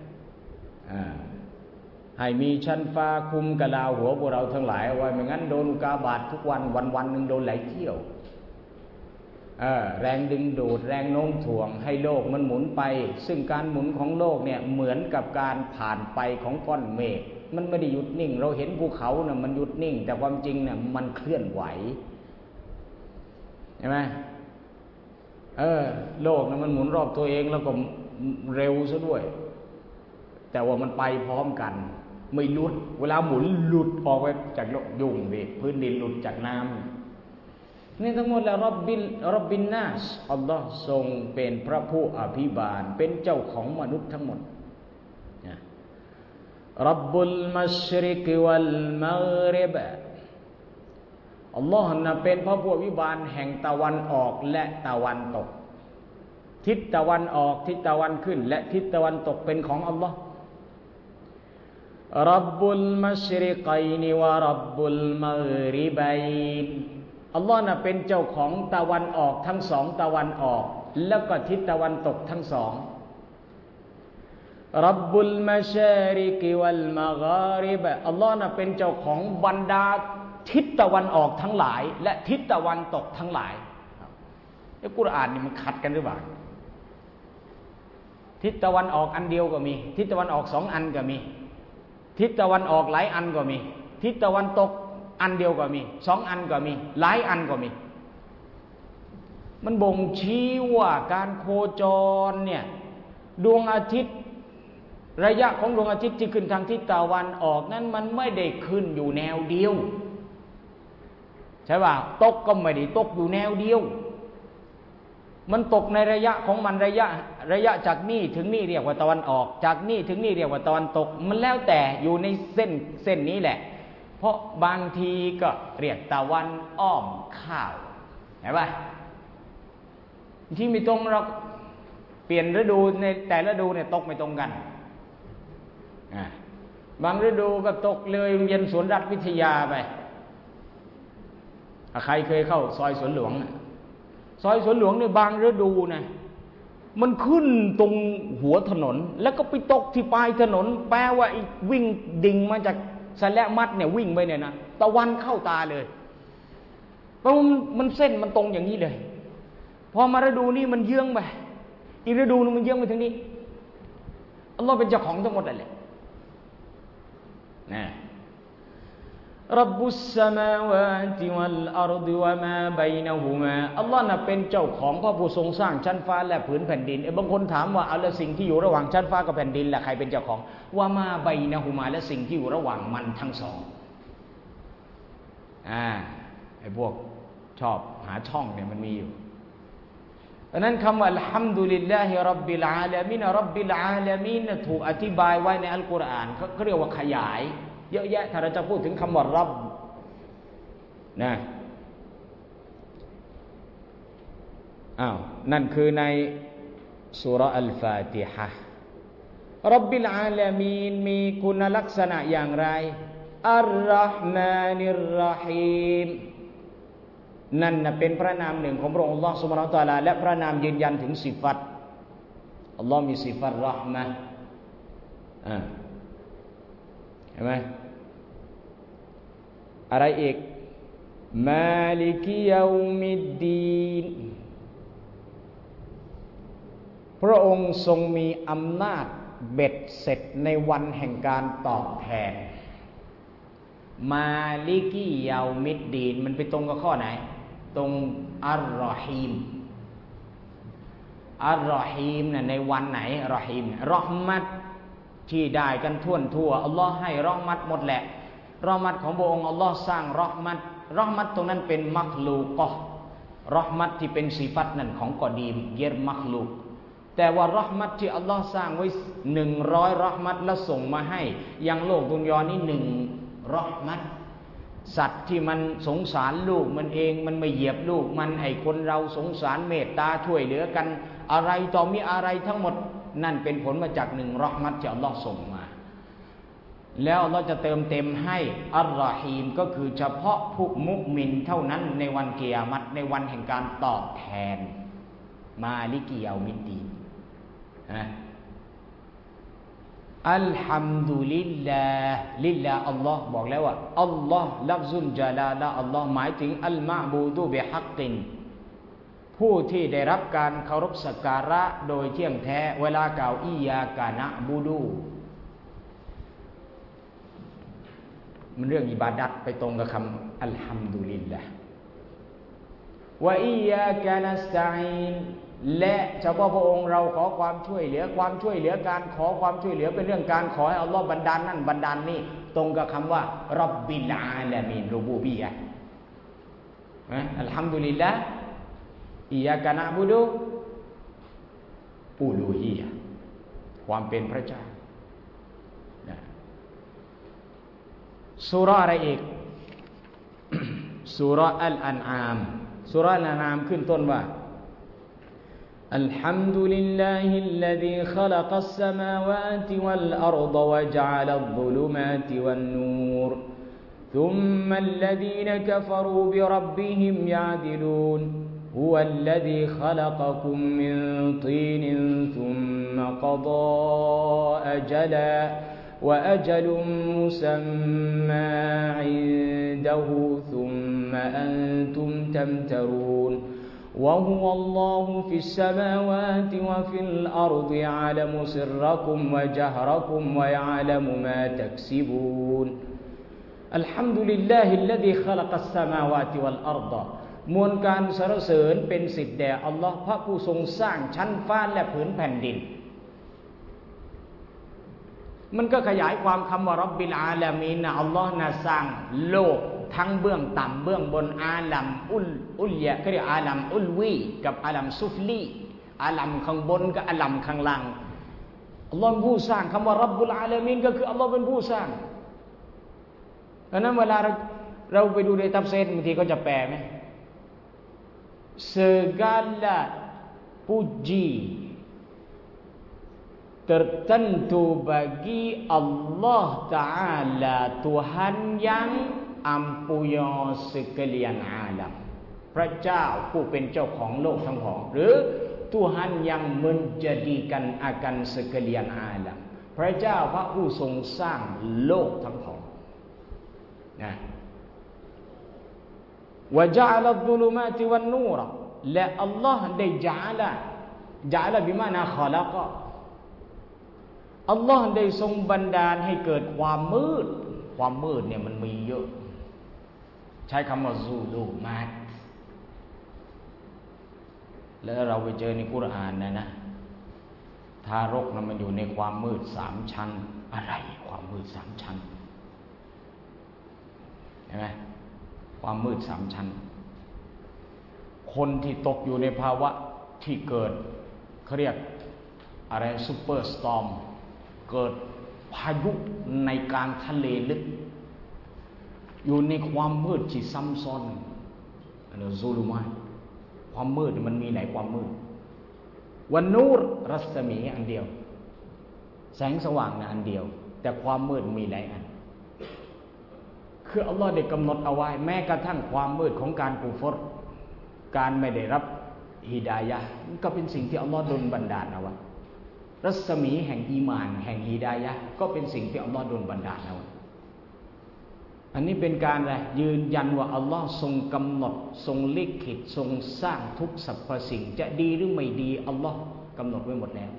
ให้มีชั้นฟ้าคุมกะลาหัวพวกเราทั้งหลายเอาไว้ไม่งั้นโดนอุกาบาตทุกวันหนึ่งโดนหลายเที่ยวแรงดึงดูดแรงโน้มถ่วงให้โลกมันหมุนไปซึ่งการหมุนของโลกเนี่ยเหมือนกับการผ่านไปของก้อนเมฆมันไม่ได้หยุดนิ่งเราเห็นภูเขาเนี่ยมันหยุดนิ่งแต่ความจริงเนี่ยมันเคลื่อนไหวใช่ไหมโลกเนี่ยมันหมุนรอบตัวเองแล้วก็เร็วซะด้วยแต่ว่ามันไปพร้อมกันไม่หลุดเวลาหมุนหลุดออกไปจากโลกยุ่งดิพื้นดินหลุดจากน้ำนี่ทั้งหมดแล้วร็อบบินนัสอัลลอฮ์ทรงเป็นพระผู้อภิบาลเป็นเจ้าของมนุษย์ทั้งหมดร็อบบุลมัชริกวัลมัฆริบอัลลอฮ์น่ะเป็นพระผู้อภิบาลแห่งตะวันออกและตะวันตกทิศตะวันออกทิศตะวันขึ้นและทิศตะวันตกเป็นของอัลลอฮ์ร็อบบุลมัชริกัยนวะร็อบบุลมัฆริบัยนอัลลอฮ์น่ะเป็นเจ้าของตะวันออกทั้งสองตะวันออกแล้วก็ทิศตะวันตกทั้งสองร็อบบุลมัชาริกวัลมัฆาริบอัลลอฮ์น่ะเป็นเจ้าของบรรดาทิศตะวันออกทั้งหลายและทิศตะวันตกทั้งหลายไอ้กุรอานนี่มันขัดกันหรือเปล่าทิศตะวันออกอันเดียวก็มีทิศตะวันออกสองอันก็มีทิศตะวันออกหลายอันก็มีทิศตะวันตกอันเดียวก็มีสองอันก็มีหลายอันก็มีมันบ่งชี้ว่าการโคจรเนี่ยดวงอาทิตย์ระยะของดวงอาทิตย์ที่ขึ้นทางทิศตะวันออกนั้นมันไม่ได้ขึ้นอยู่แนวเดียวใช่ป่ะตกก็ไม่ได้ตกอยู่แนวเดียวมันตกในระยะของมันระยะจากนี่ถึงนี่เรียกว่าตะวันออกจากนี่ถึงนี่เรียกว่าตะวันตกมันแล้วแต่อยู่ในเส้นนี้แหละเพราะบางทีก็เรียกตะวันอ้อมข้าวเห็นป่ะที่ไม่ตรงเราเปลี่ยนฤดูในแต่ละฤดูเนี่ยตกไม่ตรงกันบางฤดูก็ตกเลยเรียนสวนรัฐวิทยาไปใครเคยเข้าซอยสวนหลวงซอยสวนหลวงเนี่ยบางฤดูนะมันขึ้นตรงหัวถนนแล้วก็ไปตกที่ปลายถนนแปลว่าวิ่งดิ่งมาจากสแลมัดเนี่ยวิ่งไปเนี่ยนะตะวันเข้าตาเลยเพราะมันเส้นมันตรงอย่างนี้เลยพอมาฤดูนี้มันเยื้องไปอีกฤดูนึงมันเยื้องไปทางนี้อัลลอฮ์เป็นเจ้าของทั้งหมดเลยนะรับุสสมาวาติวัลอัรฎิวะมาบัยนะฮุมาอัลลอฮ์น่ะเป็นเจ้าของพระผู้ทรงสร้างชั้นฟ้าและผืนแผ่นดินบางคนถามว่าเอาละสิ่งที่อยู่ระหว่างชั้นฟ้ากับแผ่นดินล่ะใครเป็นเจ้าของวะมาบัยนะฮุมาและสิ่งที่อยู่ระหว่างมันทั้งสองไอ้พวกชอบหาช่องเนี่ยมันมีอยู่ดังนั้นคำว่าอัลฮัมดุลิลลาฮิร็อบบิลอาลามีนร็อบบิลอาลามีนถูกอธิบายไว้ในอัลกุรอานเขาเรียกว่าขยายเยอะแยะถ้าเราจะพูดถึงคำว่าร็อบนะนั่นคือในซูเราะห์อัลฟาติฮะห์ร็อบบิลอาลามีนมีคุณลักษณะอย่างไรอัรเราะห์มานิรเราะฮีมนั่นเป็นพระนามหนึ่งของพระองค์อัลลอฮฺซุบฮานะฮูวะตะอาลาและพระนามยืนยันถึงสิฟัตอัลลอฮ์มีสิฟัตเราะห์มะห์เห็นไหมอะไรอีกมาลิกิยาอุมิดดีนพระองค์ทรงมีอำนาจเบ็ดเสร็จในวันแห่งการตอบแทนมาลิกิยาอุมิดดีนมันไปตรงกับข้อไหนตรงอัรรอฮีมอัรรอฮีมในวันไหนรอฮีมเราะห์มัตที่ได้กันทั่วอัลลอฮ์ให้เราะห์มัตหมดแหละเราะห์มัตของพระองค์อัลลอฮ์สร้างเราะห์มัตตรงนั้นเป็นมักลูกะห์เราะห์มัตที่เป็นสิฟัตนั่นของกอดีมเยรมักลูกแต่ว่าเราะห์มัตที่อัลลอฮ์สร้างไว้100เราะห์มัตแล้วส่งมาให้ยังโลกดุนยานี้1เราะห์มัตสัตว์ที่มันสงสารลูกมันเองมันไม่เหยียบลูกมันไอ้คนเราสงสารเมตตาช่วยเหลือกันอะไรต่อมีอะไรทั้งหมดนั่นเป็นผลมาจาก1เราะห์มัตที่อัลลอฮ์ส่งมาแล้วอัลลอฮ์จะเติมเต็มให้อัรรอฮีมก็คือเฉพาะผู้มุมินเท่านั้นในวันกิยามัตในวันแห่งการตอบแทนมาลิกิยามิดดีนอัลฮัมดุลิลลาห์ลิลลาห์อัลลอฮ์บอกแล้วว่าอัลลอฮ์ลัฟซุลญะลาละอัลลอฮ์หมายถึงอัลมะบูดูบิฮักกินผู้ที่ได้รับการเคารพสักการะโดยเที่ยงแท้เวลากล่าวอียากะนะบูดูมันเรื่องอิบาดัตไปตรงกับคำอัลฮัมดุลิลลาห์วะอียากะนัสตะอีนและเฉพาะพระองค์เราขอความช่วยเหลือการขอความช่วยเหลือเป็นเรื่องการขอให้อัลลอฮ์บันดาลนั่นบันดาลนี่ตรงกับคำว่าร็อบบิลอาลามีนรูบูบียะห์อัลฮัมดุลิลลาห์อียากะนะบูดูอูลูฮียะห์ความเป็นพระเจ้าซูเราะห์อะไรอีกซูเราะห์อัลอันอามซูเราะห์อัลอันอามขึ้นต้นว่าالحمد لله الذي خلق السماوات والأرض وجعل الظلمات والنور ثم الذين كفروا بربهم يعدلون هو الذي خلقكم من طين ثم قضى أجلا وأجل مسمى عنده ثم أنتم تمترون وهو الله في السماوات وفي الأرض يعلم سركم وجهركم ويعلم ما تكسبون الحمد لله الذي خلق السماوات والأرض มวลการสรรเสริญเป็นสิทธิ์แด่อัลลอฮ์พระผู้ทรงสร้างชั้นฟ้าและผืนแผ่นดินมันก็ขยายความคำว่าร็อบบิลอาลามีนนะอัลลอฮ์น่ะสร้างโลกทั้งเบื้องต่ำเบื้องบนอาลัมอุลยะก็เรียกอาลัมอุลวีกับอาลัมซุฟลีอาลัมข้างบนกับอาลัมข้างล่างอัลลอฮ์เป็นผู้สร้างคำว่าร็อบบุลอาลามีนก็คืออัลลอฮ์เป็นผู้สร้างดังนั้นเวลาเราไปดูในตัฟซีรบางทีก็จะแปลไหมsegala puji tertentu bagi Allah Ta'ala Tuhan yang ampunya sekalian alam พระเจ้าผู้เป็นเจ้าของโลกทั้งปวงหรือ Tuhan yang menjadikan akan sekalian alam พระเจ้าพระผู้ทรงสร้างโลกทั้งปวงนะwa ja'ala adh-dhulumati wan-nur และอัลลอฮ์ได้ja'ala bima'na khalaqa อัลลอฮ์ได้ทรงบันดาลให้เกิดความมืดเนี่ยมันมีเยอะใช้คำว่าซูลูมาตแล้วเราไปเจอในกุรอานนะทารกมันอยู่ในความมืด3ชั้นอะไรความมืด3ชั้นเห็นไหมความมืด3ชั้นคนที่ตกอยู่ในภาวะที่เกิดเขาเรียกอะไรซุปเปอร์สตอร์มเกิดพายุในกลางทะเลลึกอยู่ในความมืดที่ซ้ำซ้อนอันนั้นซูลูมาตความมืดมันมีหลายความมืดวันนูรรัศมีอันเดียวแสงสว่างนะอันเดียวแต่ความมืดมีหลายอันคืออัลลอฮ์ได้กำหนดเอาไว้แม้กระทั่งความมืดของการกุฟรการไม่ได้รับฮิดายะห์ก็เป็นสิ่งที่อัลลอฮ์ดลบันดาลเอาไว้รัศมีแห่งอีมานแห่งฮิดายะห์ก็เป็นสิ่งที่อัลลอฮ์ดลบันดาลเอาไว้อันนี้เป็นการอะไรยืนยันว่าอัลลอฮ์ทรงกำหนดทรงลิขิตทรงสร้างทุกสรรพสิ่งจะดีหรือไม่ดีอัลลอฮ์กำหนดไว้หมดแล้ว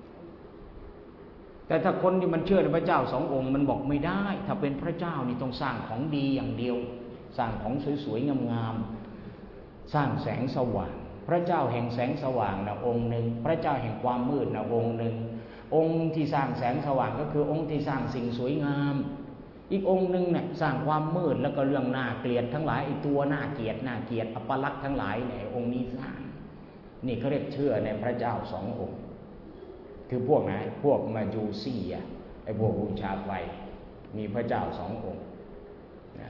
แต่ถ้าคนที่มันเชื่อในพระเจ้าสององค์มันบอกไม่ได้ถ้าเป็นพระเจ้านี่ต้องสร้างของดีอย่างเดียวสร้างของสวยๆงามๆสร้างแสงสว่างพระเจ้าแห่งแสงสว่างนะองค์หนึ่งพระเจ้าแห่งความมืดนะองค์หนึ่งองค์ที่สร้างแสงสว่างก็คือองค์ที่สร้างสิ่งสวยงามอีกองค์หนึ่งเนี่ยสร้างความมืดแล้วก็เรื่องน่าเกลียดทั้งหลายไอ้ตัวน่าเกลียดอัปลักษณ์ทั้งหลายเนี่ยองค์นี้สร้างนี่เขาเรียกเชื่อในพระเจ้าสององค์คือพวกไหนพวกมาจูซี่ไอ้พวกบูชาไฟมีพระเจ้าสององค์นะ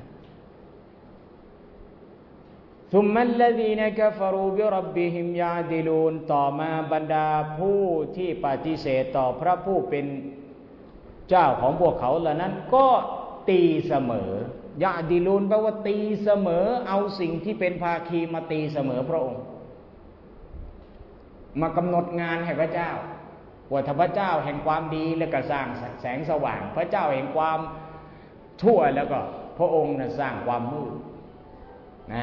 ซุมมัลลซีนะกัฟรูบิร็อบบิฮิมยะดิลูนต่อมาบรรดาผู้ที่ปฏิเสธต่อพระผู้เป็นเจ้าของพวกเขาเหล่านั้นก็ตีเสมอยะดิลูนแปลว่าตีเสมอเอาสิ่งที่เป็นภาคีมาตีเสมอพระองค์มากำหนดงานให้พระเจ้าว่าถ้าพระเจ้าแห่งความดีแล้วก็สร้างแสงสว่างพระเจ้าแห่งความชั่วแล้วก็พระองค์น่ะสร้างความมืดนะ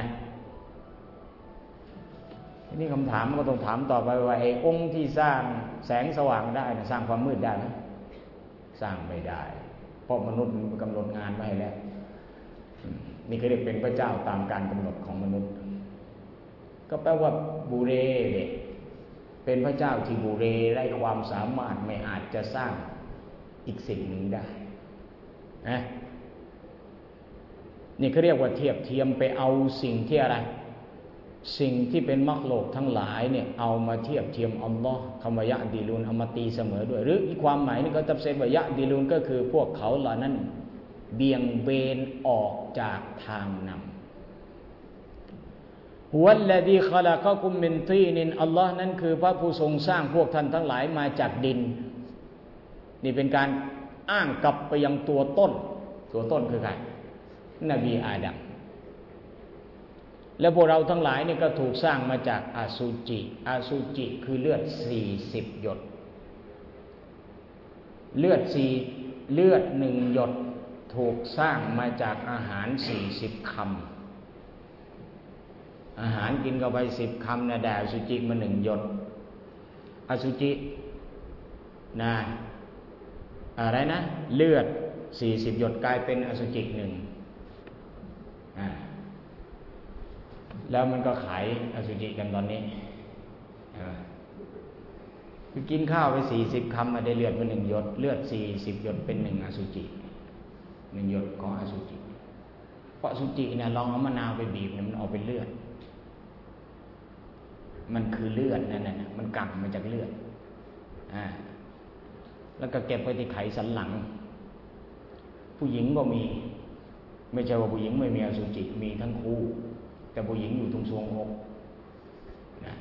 ทีนี้คำถามก็ต้องถามต่อไปว่าไอ้องค์ที่สร้างแสงสว่างได้นะสร้างความมืดได้ไหมสร้างไม่ได้เพราะมนุษย์มันกำหนดงานไว้แล้วนี่เขาเรียกเป็นพระเจ้าตามการกำหนดของมนุษย์ก็แปลว่าบูเรเป็นพระเจ้าที่บูเรไร้ความสามารถไม่อาจจะสร้างอีกสิ่งหนึ่งได้นะนี่เขาเรียกว่าเทียบเทียมไปเอาสิ่งที่อะไรสิ่งที่เป็นมักโลกทั้งหลายเนี่ยเอามาเทียบเทียมอัลลอฮ์คำว่ายะดีลูนเอามาตีเสมอด้วยหรืออีกความหมายนี่ก็ตัฟซีรว่ายะดีลูนก็คือพวกเขาเหล่านั้นเบี่ยงเบนออกจากทางนำฮุวัลลซีคอละกะกุมมินตีนินอัลลอฮ์นั้นคือพระผู้ทรงสร้างพวกท่านทั้งหลายมาจากดินนี่เป็นการอ้างกลับไปยังตัวต้นคือใครนบีอาดัมและพวกเราทั้งหลายนี่ก็ถูกสร้างมาจากอสุจิคือเลือด40หยดเลือด1หยดถูกสร้างมาจากอาหาร40คำอาหารกินเข้าไป10คำนะได้อสุจิมา1หยดอสุจินะอะไรนะเลือด40หยดกลายเป็นอสุจิ1แล้วมันก็ขายอสุจิกันตอนนี้คือกินข้าวไป40 คำมาได้เลือดมา1 หยดเลือด40 หยดเป็น1 อสุจิ1 หยดของอสุจิเพราะอสุจิเนี่ยลองเอามะนาวไปบีบเนี่ยมันออกเป็นเลือดมันคือเลือดนั่นน่ะมันกลั่นมาจากเลือดแล้วก็เก็บไว้ที่ไขสันหลังผู้หญิงก็มีไม่ใช่ว่าผู้หญิงไม่มีอสุจิมีทั้งคู่แต่ผู้หญิงอยู่ตรงทรวงอกนะ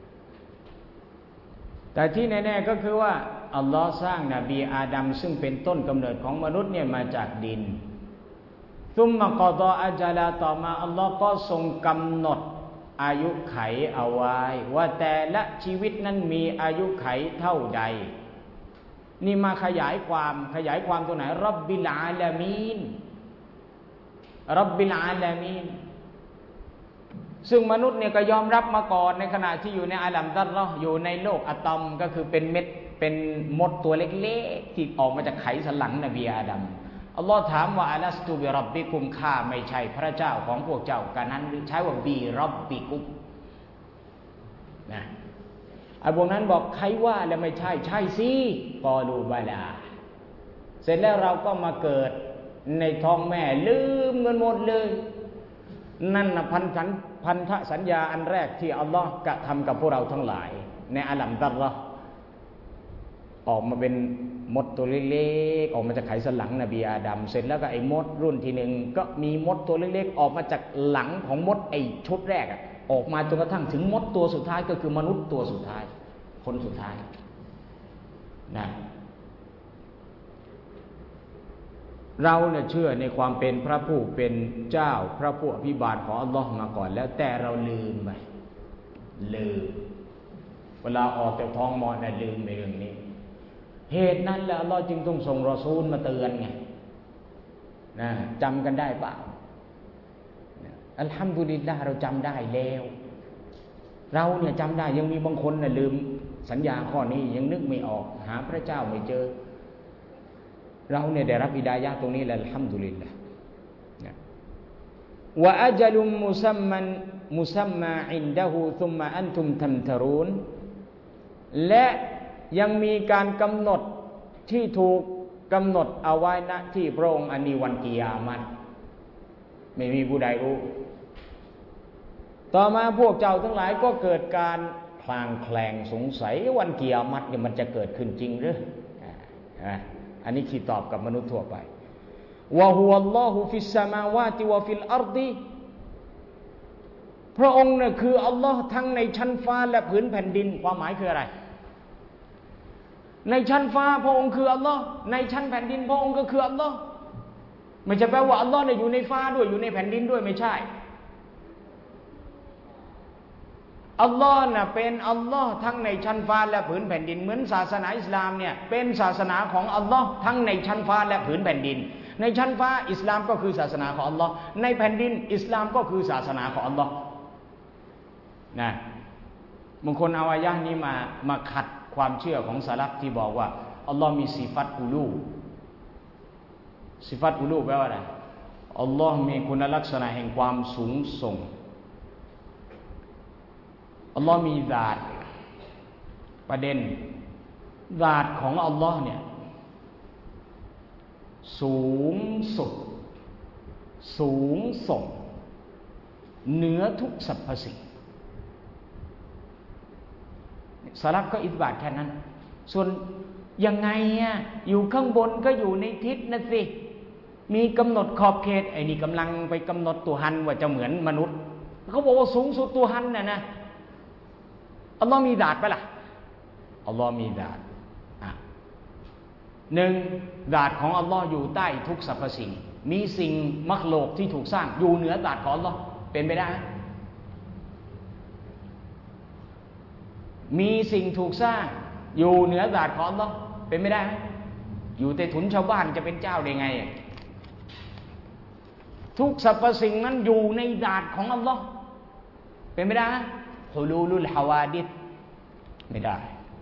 แต่ที่แน่ๆก็คือว่าอัลลอฮ์สร้างนบีอาดัมซึ่งเป็นต้นกำเนิดของมนุษย์เนี่ยมาจากดินซุมมะกอฎออัจลาต่อมาอัลลอฮ์ก็ทรงกำหนดอายุไขเอาไว้ว่าแต่ละชีวิตนั้นมีอายุไขเท่าใดนี่มาขยายความตัวไหนร็อบบิลอาลามีนร็อบบิลอาลามีนซึ่งมนุษย์เนี่ยก็ยอมรับมาก่อนในขณะที่อยู่ในอาลัมดัรเราะห์อยู่ในโลกอะตอมก็คือเป็นเม็ดเป็นมดตัวเล็กๆที่ออกมาจากไขสันหลังนบีอาดัมอัลลอฮ์ถามว่าอะลัสตุบิร็อบบิกุมข้าไม่ใช่พระเจ้าของพวกเจ้ากันนั้นหรือใช้ว่าบีร็อบบิกุมนะไอ้พวกนั้นบอกใครว่าแล้วไม่ใช่สิกอลูบาลาเสร็จแล้วเราก็มาเกิดในท้องแม่ลืมกันหมดเลยนั่นนะพันธสัญญาอันแรกที่อัลลอฮ์กระทำกับพวกเราทั้งหลายในอาลัมดัรเราะห์ออกมาเป็นมดตัวเล็กๆออกมาจากไขสันหลังนบีอาดัมเสร็จแล้วก็ไอ้มดรุ่นที่1ก็มีมดตัวเล็กๆออกมาจากหลังของมดไอ้ชุดแรกออกมาจนกระทั่งถึงมดตัวสุดท้ายก็คือมนุษย์ตัวสุดท้ายคนสุดท้ายนะเราเนี่ยเชื่อในความเป็นพระผู้เป็นเจ้าพระผู้อภิบาลของอัลลอฮ์มาก่อนแล้วแต่เราลืมเวลาออกจากท้องมอญลืมในเรื่องนี้เหตุนั้นแหละอัลลอฮ์จึงต้องส่งรอซูลมาเตือนไงนะจำกันได้เปล่าอัลฮัมดุลิลลาห์เราจำได้แล้วเราเนี่ยจำได้ยังมีบางคนน่ะลืมสัญญาข้อนี้ยังนึกไม่ออกหาพระเจ้าไม่เจอเราเนี่ยได้รับฮิดายะห์ตรงนี้แล้วอัลฮัมดุลิลลาห์วะอัจลุมมุซัมมาอินดะฮูซุมมะอันตุมตัมตะรูนและยังมีการกำหนดที่ถูกกำหนดเอาไว้ณที่พระองค์อันนี้วันกิยามะฮ์ไม่มีผู้ใดรู้ต่อมาพวกเจ้าทั้งหลายก็เกิดการคลางแคลงสงสัยวันกิยามะฮ์เนี่ยมันจะเกิดขึ้นจริงหรืออันนี้ที่ตอบกับมนุษย์ทั่วไปวะฮุวัลลอฮุฟิสสมาวาติวะฟิลอัรฎิพระองค์เนี่ยคืออัลลอฮ์ทั้งในชั้นฟ้าและผืนแผ่นดินความหมายคืออะไรในชั้นฟ้าพระองค์คืออัลลอฮ์ในชั้นแผ่นดินพระองค์ก็คืออัลลอฮ์ไม่ใช่แปลว่าอัลลอฮ์เนี่ยอยู่ในฟ้าด้วยอยู่ในแผ่นดินด้วยไม่ใช่อัลลอฮ์น่ะเป็นอัลลอฮ์ทั้งในชั้นฟ้าและผืนแผ่นดินเหมือนศาสนาอิสลามเนี่ยเป็นศาสนาของอัลลอฮ์ทั้งในชั้นฟ้าและผืนแผ่นดินในชั้นฟ้าอิสลามก็คือศาสนาของอัลลอฮ์ในแผ่นดินอิสลามก็คือศาสนาของอัลลอฮ์นะบางคนเอาอายะห์นี้มาขัดความเชื่อของซะลัฟที่บอกว่าอัลลอฮ์มีสิฟัตอุลูสิฟัตอุลูแปลว่าอะไรอัลลอฮ์มีคุณลักษณะแห่งความสูงส่งอัลลอฮ์มีญาตประเด็นญาตของอัลลอฮ์เนี่ยสูงสุดสูงส่งเหนือทุกสรรพสิ่งสลับก็อิทบาทแค่นั้นส่วนยังไงอยู่ข้างบนก็อยู่ในทิศนะสิมีกำหนดขอบเขตไอ้นี่กำลังไปกำหนดตัวฮันว่าจะเหมือนมนุษย์เขาบอกว่าสูงสุดตัวฮันนะอัลลอฮ์มีญาตปะล่ะอัลลอฮ์มีญาตหนึ่งญาตของอัลลอฮ์อยู่ใต้ทุกสรรพสิ่งมีสิ่งมักโลกที่ถูกสร้างอยู่เหนือญาตของอัลลอฮ์เป็นไปได้มีสิ่งถูกสร้างอยู่เหนือญาตของอัลลอฮ์เป็นไม่ได้ไหมอยู่แต่ถุนชาวบ้านจะเป็นเจ้าได้ไงทุกสรรพสิ่งนั้นอยู่ในญาตของอัลลอฮ์เป็นไม่ได้ฮุลูลุลฮาวาดิษไม่ได้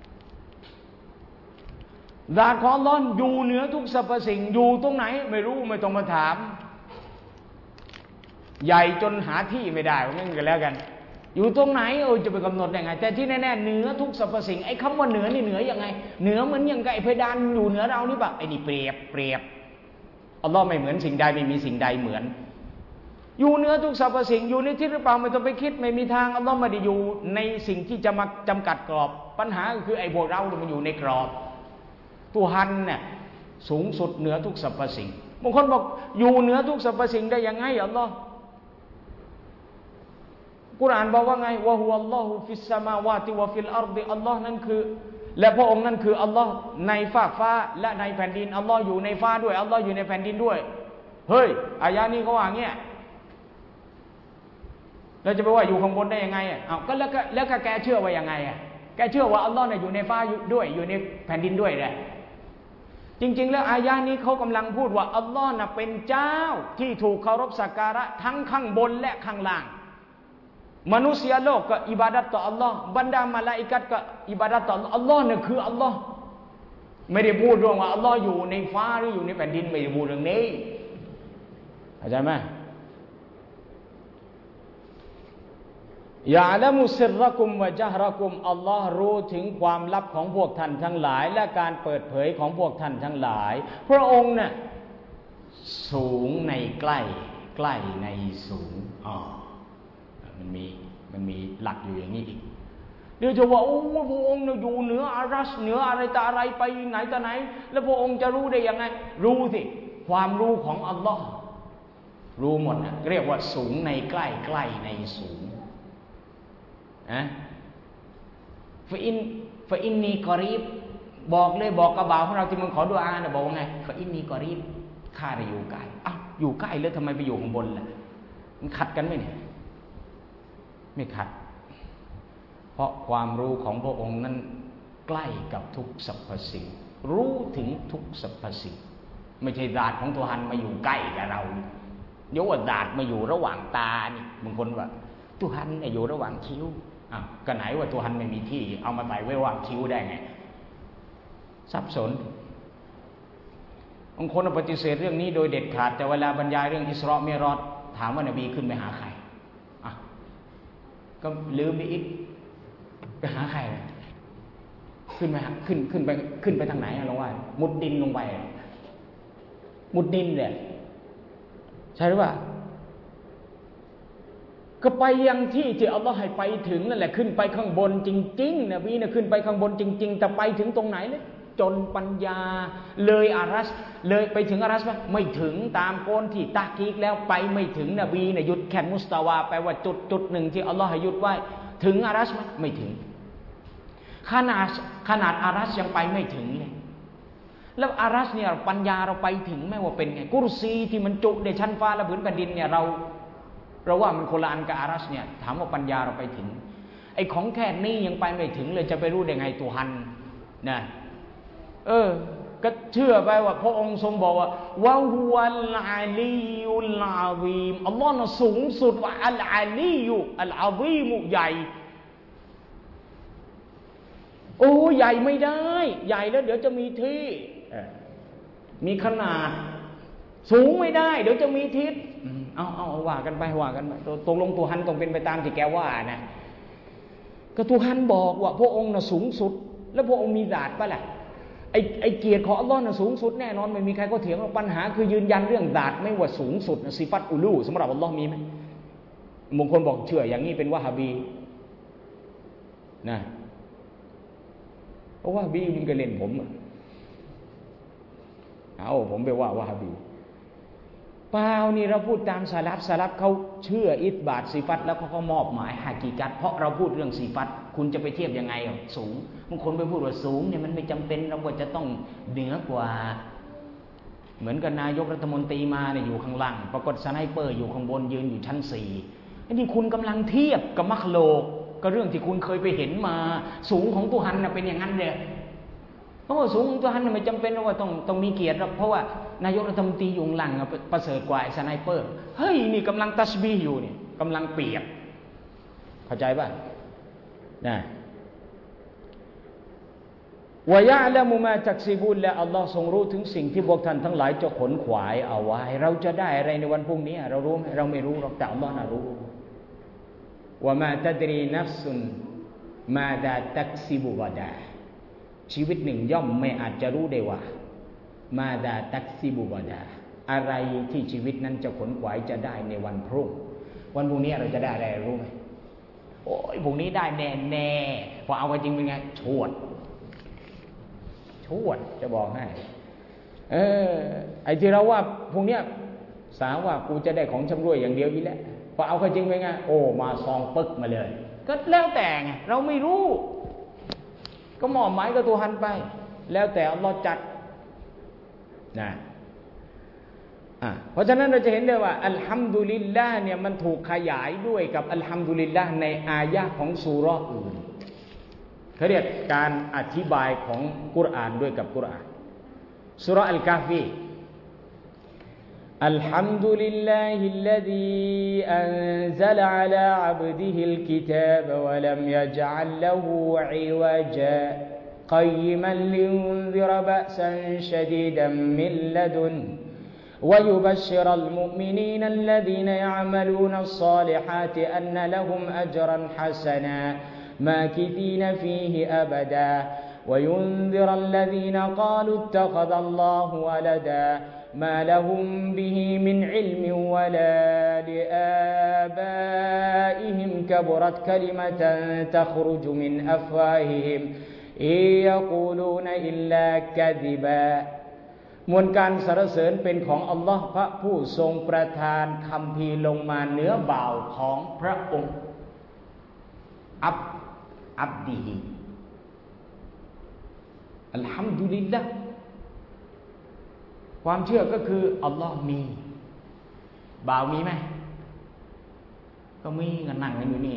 ญาตของอัลลอฮ์อยู่เหนือทุกสรรพสิ่งอยู่ตรงไหนไม่รู้ไม่ต้องมาถามใหญ่จนหาที่ไม่ได้ว่างั้นก็แล้วกันอยู่ตรงไหนจะไปกำหนดได้ไงแต่ที่แน่ๆเหนือทุกสรรพสิ่งไอ้คำว่าเหนือนี่เหนือยังไงเหนือเหมือนอย่างไอ้เพดานอยู่เหนือเรานี่ปะไอ้นี่เปรียบอัลลอฮ์ไม่เหมือนสิ่งใดไม่มีสิ่งใดเหมือนอยู่เหนือทุกสรรพสิ่งอยู่ในที่หรือเปล่าไม่ต้องไปคิดไม่มีทางอัลลอฮ์ไม่ได้อยู่ในสิ่งที่จะมาจำกัดกรอบปัญหาก็คือไอ้พวกเรามันอยู่ในกรอบตุฮันเนี่ยสูงสุดเหนือทุกสรรพสิ่งบางคนบอกอยู่เหนือทุกสรรพสิ่งได้ยังไงอัลลอฮ์กุรอานบอกว่าไงวะฮุวัลลอฮุฟิสสมาวาติวะฟิลอัรฎิอัลลอฮ์นั่นคือและพระองค์นั้นคืออัลลอฮ์ในฟากฟ้าและในแผ่นดินอัลลอฮ์อยู่ในฟ้าด้วยอัลลอฮ์อยู่ในแผ่นดินด้วยเฮ้ยอายะนี้เขาว่าอย่างเงี้ยเราจะไปว่าอยู่ข้างบนได้ยังไงอ้าวก็แล้วแกเชื่อว่ายังไงแกเชื่อว่าอัลลอฮ์เนี่ยอยู่ในฟ้าด้วยอยู่ในแผ่นดินด้วยแหละจริงๆแล้วอายะนี้เขากำลังพูดว่าอัลลอฮ์น่ะเป็นเจ้าที่ถูกเคารพสักการะทั้งข้างบนและข้างล่างมนุษยโลกก็อิบาดัตต่ออัลลอฮ์บรรดามาลาอิกัตก็อิบาดัตต่ออัลลอฮ์เนี่ยคืออัลลอฮ์ไม่ได้พูดเรื่องว่าอัลลอฮ์อยู่ในฟ้าหรืออยู่ในแผ่นดินไม่ได้พูดเรื่องนี้เข้าใจไหมยะละมุซิรรกุมวะญะฮรกุมอัลลอฮ์รู้ถึงความลับของพวกท่านทั้งหลายและการเปิดเผยของพวกท่านทั้งหลายพระองค์น่ะสูงในใกล้ในสูงมันมีหลักอยู่อย่างนี้อีกเดี๋ยวจะว่าโอ้พระองค์อยู่เหนืออารัชเหนืออะไรแต่อะไรไปไหนแต่ไหนแล้วพระองค์จะรู้ได้ยังไงรู้สิความรู้ของอัลลอฮ์รู้หมดนะเรียกว่าสูงในใกล้ในสูงนะฟะอินนีกอรีบบอกเลยบอกกระบ่าวของเราที่มึงขอดุอาเนี่ยบอกว่าไงฟะอินนีกอรีบข้าได้อยู่ใกล้อยู่ใกล้แล้วทำไมไปอยู่ข้างบนล่ะมันขัดกันไหมเนี่ยไม่ขัดเพราะความรู้ของพระองค์นั้นใกล้กับทุกสรรพสิ่งรู้ถึงทุกสรรพสิ่งไม่ใช่ดาษของตัวหันมาอยู่ใกล้กับเราเดี๋ยวว่าดาษมาอยู่ระหว่างตานี่บางคนว่าตัวหันอยู่ระหว่างคิ้วก็ไหนว่าตัวหันไม่มีที่เอามาใส่ไว้ระหว่างคิ้วได้ไงสับสนบางคนปฏิเสธเรื่องนี้โดยเด็ดขาดแต่เวลาบรรยายเรื่องอิสรอมิรอจถามว่านบีขึ้นไปหาใครก็ลืมไปอีกไปหาใครขึ้นไปทางไหนลงว่ามุดดินลงไปมุดดินเนี่ยใช่หรือเปล่าก็ไปยังที่อัลลอฮ์ให้ไปถึงนั่นแหละขึ้นไปข้างบนจริงๆนบีเนี่ยขึ้นไปข้างบนจริงๆแต่ไปถึงตรงไหนเลยจนปัญญาเลยอารัชเลยไปถึงอารัชไหมไม่ถึงตามโกนที่ตะกีกแล้วไปไม่ถึงนบีเนี่ยหยุดแค่มุสตาวาแปลว่าจุดหนึ่งที่อัลลอฮ์ให้หยุดไว้ถึงอารัชไหมไม่ถึงขนาดอารัชยังไปไม่ถึงเลยแล้วอารัชเนี่ยปัญญาเราไปถึงไหมว่าเป็นไงกุรซีที่มันจุในชั้นฟ้าและผืนแผ่นดินเนี่ยเราว่ามันคนละอันกับอารัชเนี่ยถามว่าปัญญาเราไปถึงไอ้ของแค่นี้ยังไปไม่ถึงเลยจะไปรู้ได้ไงตัวหันนะก็เชื่อไปว่าพระองค์ทรงบอกว่าวะฮุวัลอาลียุลอาซีมอัลลอฮ์น่ะสูงสุดว่าอัลอาลียุอัลอาซีมุใหญ่โอ้ใหญ่ไม่ได้ใหญ่แล้วเดี๋ยวจะมีที่มีขนาดสูงไม่ได้เดี๋ยวจะมีทิศเอาว่ากันไปตกลงตัวหันต้องเป็นไปตามที่แกว่านะก็ตัวหันบอกว่าพระองค์น่ะสูงสุดแล้วพระองค์มีดาษป่ะล่ะไอเกียรติของอัลลอฮ์น่ะสูงสุดแน่นอนไม่มีใครก็เถียงปัญหาคือยืนยันเรื่องดาษไม่ว่าสูงสุดซิฟัตอุลูสำหรับอัลลอฮ์มีไหมบางคนบอกเชื่ออย่างนี้เป็นวะฮาบีนะเพราะว่าบีมันก็เล่นผมผมไปว่าวะฮาบีเปล่านี่เราพูดตามสลับเขาเชื่ออิทบาทสิฟัตแล้วเขาก็มอบหมายฮากีกัตเพราะเราพูดเรื่องสิฟัตคุณจะไปเทียบยังไงสูงบางคนไปพูดว่าสูงเนี่ยมันไม่จำเป็นเราก็จะต้องเหนือกว่าเหมือนกับนายกรัฐมนตรีมาเนี่ยอยู่ข้างล่างปรากฏสไนเปอร์อยู่ข้างบนยืนอยู่ชั้น4นี่คุณกำลังเทียบกับมัคโลกก็เรื่องที่คุณเคยไปเห็นมาสูงของตัวหันน่ะเป็นอย่างนั้นเลยเพราะว่าสูงของตัวหันไม่จำเป็นว่าต้องมีเกียรติหรอกเพราะว่านายกรัฐมนตรีอยู่หลังประเสริฐกว่าไอ้สไนเปอร์เฮ้ยนี่กำลังตัชบีอยู่นี่กำลังเปรียบเข้าใจป่ะนะวะยะละมุมาจักซิบุลและอัลลอฮ์ทรงรู้ถึงสิ่งที่พวกท่านทั้งหลายจะขนขวายเอาไว้เราจะได้อะไรในวันพรุ่งนี้เรารู้ไหมเราไม่รู้หรอกแต่อัลลอฮ์น่ะรู้วะมาตัดรีนัฟซุนมาดาตักซิบุกอดาชีวิตหนึ่งย่อมไม่อาจจะรู้ได้ว่ามาดาตักซิบุกอดาอะไรที่ชีวิตนั้นจะขนขวายจะได้ในวันพรุ่งนี้เราจะได้อะไรรู้ไหมโอ้ยพรุ่งนี้ได้แน่พอเอาไปจริงเป็นไงชวดจะบอกให้ไอ้ที่เราว่าพรุ่งนี้สาวว่ากูจะได้ของชำร่วยอย่างเดียวนี่แหละพอเอาเข้าจริงเป็นไงโอ้มาซองปึ๊กมาเลยก็แล้วแต่ไงเราไม่รู้ก็มอบหมายกับตัวหันไปแล้วแต่อัลลอฮ์จัดนะเพราะฉะนั้นเราจะเห็นได้ว่าอัลฮัมดุลิลลาห์เนี่ยมันถูกขยายด้วยกับอัลฮัมดุลิลลาห์ในอายะห์ของซูเราะห์อื่นเขาเรียกการอธิบายของกุรอานด้วยกับกุรอานซูเราะห์อัลกาฟีالحمد لله الذي أنزل على عبده الكتاب ولم يجعل له عوجا قيما لينذر بأسا شديدا من لدنه ويبشر المؤمنين الذين يعملون الصالحات أن لهم أجرا حسنا ماكثين فيه أبدا وينذر الذين قالوا اتخذ الله ولدا ما لهم به من علم ولا لآبائهم كبرت كلمة تخرج من أفواههم إن يقولون إلا كذبا มวลการสรรเสริญเป็นของอัลลอฮ์พระผู้ทรงประทานคัมภีร์ลงมาเหนือบ่าวของพระองค์อับดีฮิอัลฮัมดุลิลละห์ความเชื่อก็คืออัลลอฮ์มีบ่าวมีไหมก็มีกันนั่งกันอยู่นี่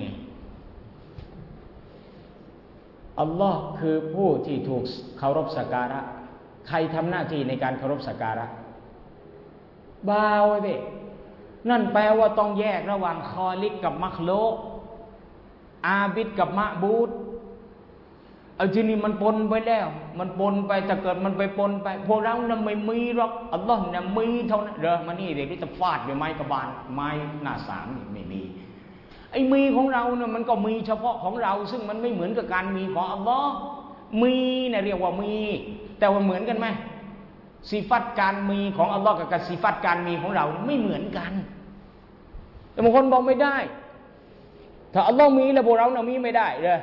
อัลลอฮ์คือผู้ที่ถูกเคารพสักการะใครทำหน้าที่ในการเคารพสักการะบ่าวเด้นั่นแปลว่าต้องแยกระหว่างคอลิกกับมักลุกอาบิดกับมะบูดเอาทีนี้มันปนไปแล้วมันปนไปแต่เกิดมันไปปนไปพวกเราเนี่ยไม่มีหรอกอัลลอฮ์เนี่ยมีเท่านั้นเด้อมานี่เดี๋ยวจะฟาดด้วยไม้กระบาลไม้หน้าสามนี่ไม่มีไอ้มีของเราเนี่ยมันก็มีเฉพาะของเราซึ่งมันไม่เหมือนกับการมีของอัลลอฮ์มีเนี่ยเรียกว่ามีแต่ว่าเหมือนกันไหมสิฟัตการมีของอัลลอฮ์กับสิฟัตการมีของเราไม่เหมือนกันแต่บางคนบอกไม่ได้ถ้าอัลลอฮ์มีแล้วพวกเราเนี่ยมีไม่ได้เลย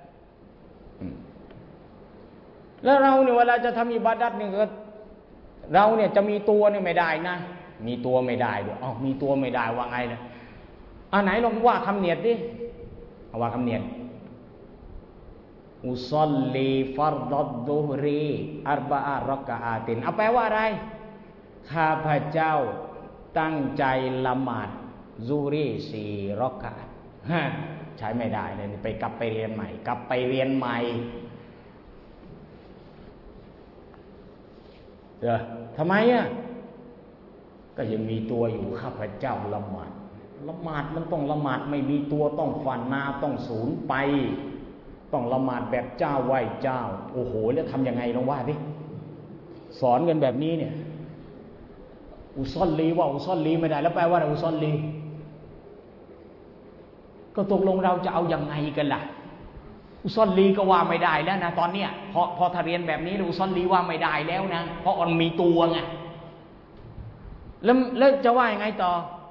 แล้วเราเนี่ยเวลาจะทำอิบาดัตเนี่ยก็เราเนี่ยจะมีตัวเนี่ยไม่ได้นะมีตัวไม่ได้ด้วยมีตัวไม่ได้ว่าไงนะไหนลองว่าคำเนียดดิว่าคำเนียดอุซัลลีฟัรดัดดุฮรีอัรบะอะรักอะตินแปลว่าอะไรข้าพเจ้าตั้งใจละหมาดซูรี4รักอะตใช้ไม่ได้เลยไปกลับไปเรียนใหม่ทำไมก็ยังมีตัวอยู่ข้าพเจ้าละหมาดมันต้องละหมาดไม่มีตัวต้องฝันนาต้องสูญไปต้องละหมาดแบบเจ้าไหว้เจ้าโอ้โหแล้วทำยังไงลองว่าดิสอนกันแบบนี้เนี่ยอุซอลลีว่าอุซอลลีไม่ได้แล้วแปลว่าอะไรอุซอลลีก็ตกลงเราจะเอายังไงกันล่ะอุซอลลีก็ว่าไม่ได้แล้วนะตอนเนี้ยพอถ้าเรียนแบบนี้อุซอลลีว่าไม่ได้แล้วนะเพราะมันมีตัวไงแล้วจะว่ายังไงต่อ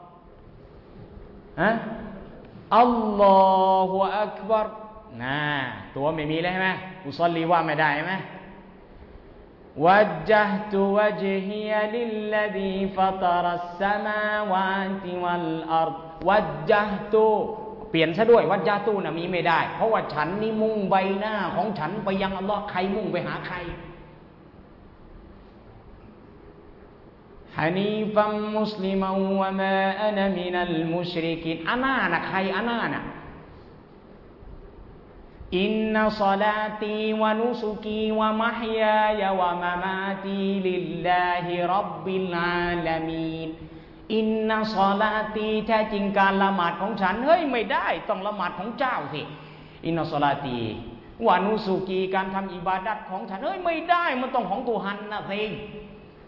อัลลอฮฺอักบัรตัวไม่มีเลยใช่ไหมอุซอลลีว่าไม่ได้ใช่ไหมวัจจะตุวัจฮิยลิลลดีฟัตรัสสมาวาติวัลอัรฎวัจจะตุเปลี่ยนซะด้วยวัจญาตูนะมีไม่ได้เพราะว่าฉันนี่มุ่งใบหน้าของฉันไปยังอัลลอฮ์ใครมุ่งไปหาใครฮานีฟัมมุสลิมวะมาอะนะมินัลมุชริกินอานานะใครอานานะอินนัศลาตีวะนุสุกีวะมะฮยายะวะมะมาตีลิลลาฮิร็อบบิลอาลามีนอินนัศลาตีแท้จริงการละหมาดของฉันเฮ้ยไม่ได้ต้องละหมาดของเจ้าสิอินนัศลาตีวะนุสุกีการทำอิบาดัตของฉันเฮ้ยไม่ได้มันต้องของตุฮันนะสิ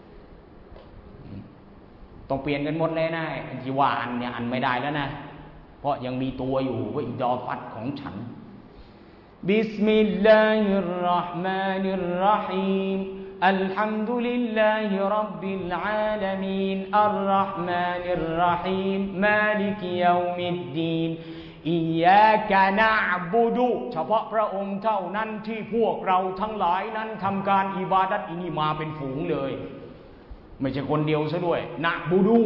ต้องเปลี่ยนกันหมดเลยนะที่ว่าอันเนี่ยอันไม่ได้แล้วนะเพราะยังมีตัวอยู่ว่าอิดอฟัตของฉันบิสมิลลาฮิรเราะห์มานิรเราะฮีมอัลฮัมดุลิลลาฮิร็อบบิลอาลามีนอัรเราะห์มานิรเราะฮีมมาลิกยอมิดดีนอิยากะนะอ์บุดุเฉพาะพระองค์เท่านั้นที่พวกเราทั้งหลายนั้นทำการอิบาดัตอินี่มาเป็นฝูงเลยไม่ใช่คนเดียวซะด้วยนะบูดู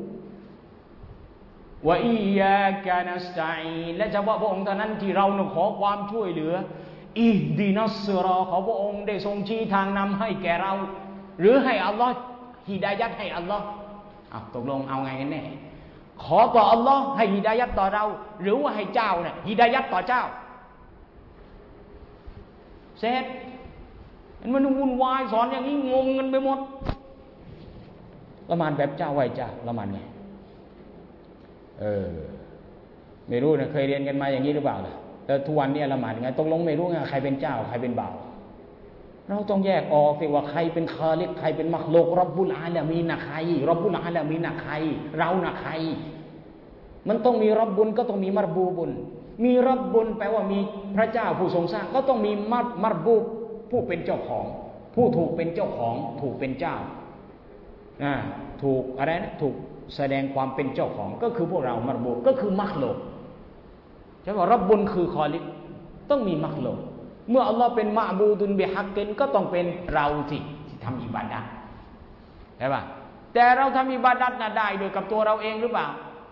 วะอียากะนัสตัอีนและเฉพาะพระองค์เท่านั้นที่เราขอความช่วยเหลืออิฮดินัสซิรอขอพระองค์ได้ทรงชี้ทางนำให้แก่เราหรือให้อัลลอฮ์ฮิดายัตให้อัลลอฮ์ตกลงเอาไงกันแน่ขอต่ออัลลอฮ์ให้ฮิดายัตต่อเราหรือว่าให้เจ้าเนี่ยฮิดายัตต่อเจ้าเสร็จมันวุ่นวายสอนอย่างนี้งงกันไปหมดละหมาดแบบเจ้าไหวเจ้าละหมาดไงไม่รู้นะเคยเรียนกันมาอย่างนี้หรือเปล่าล่ะแต่ทุกวันนี้ละหมาดไงตกลงไม่รู้ไงใครเป็นเจ้าใครเป็นบ่าวเราต้องแยกออกสิว่าใครเป็นคาลิกใครเป็นมักลุกร็อบบุลอาลามีนนะใครร็อบบุลอาลามีนนะใครเรานะใครมันต้องมีร็อบบุญก็ต้องมีมัรบูบุญมีร็อบบุญแปลว่ามีพระเจ้าผู้ทรงสร้างก็ต้องมีมัรบูผู้เป็นเจ้าของผู้ถูกเป็นเจ้าของถูกเป็นเจ้าถูกอะไรนะถูกแสดงความเป็นเจ้าของก็คือพวกเรามัรบูก็คือมักลุกใช่ป่ะร็อบบุญคือคอลิกต้องมีมักลุกเมื่ออัลลอฮ์เป็นมะบูดุนบิฮักกินก็ต้องเป็นเราสิที่ทำอิบาดะห์ใช่ป่ะแต่เราทำอิบาดะห์น่ะได้โดยกับตัวเราเองหรือเปล่า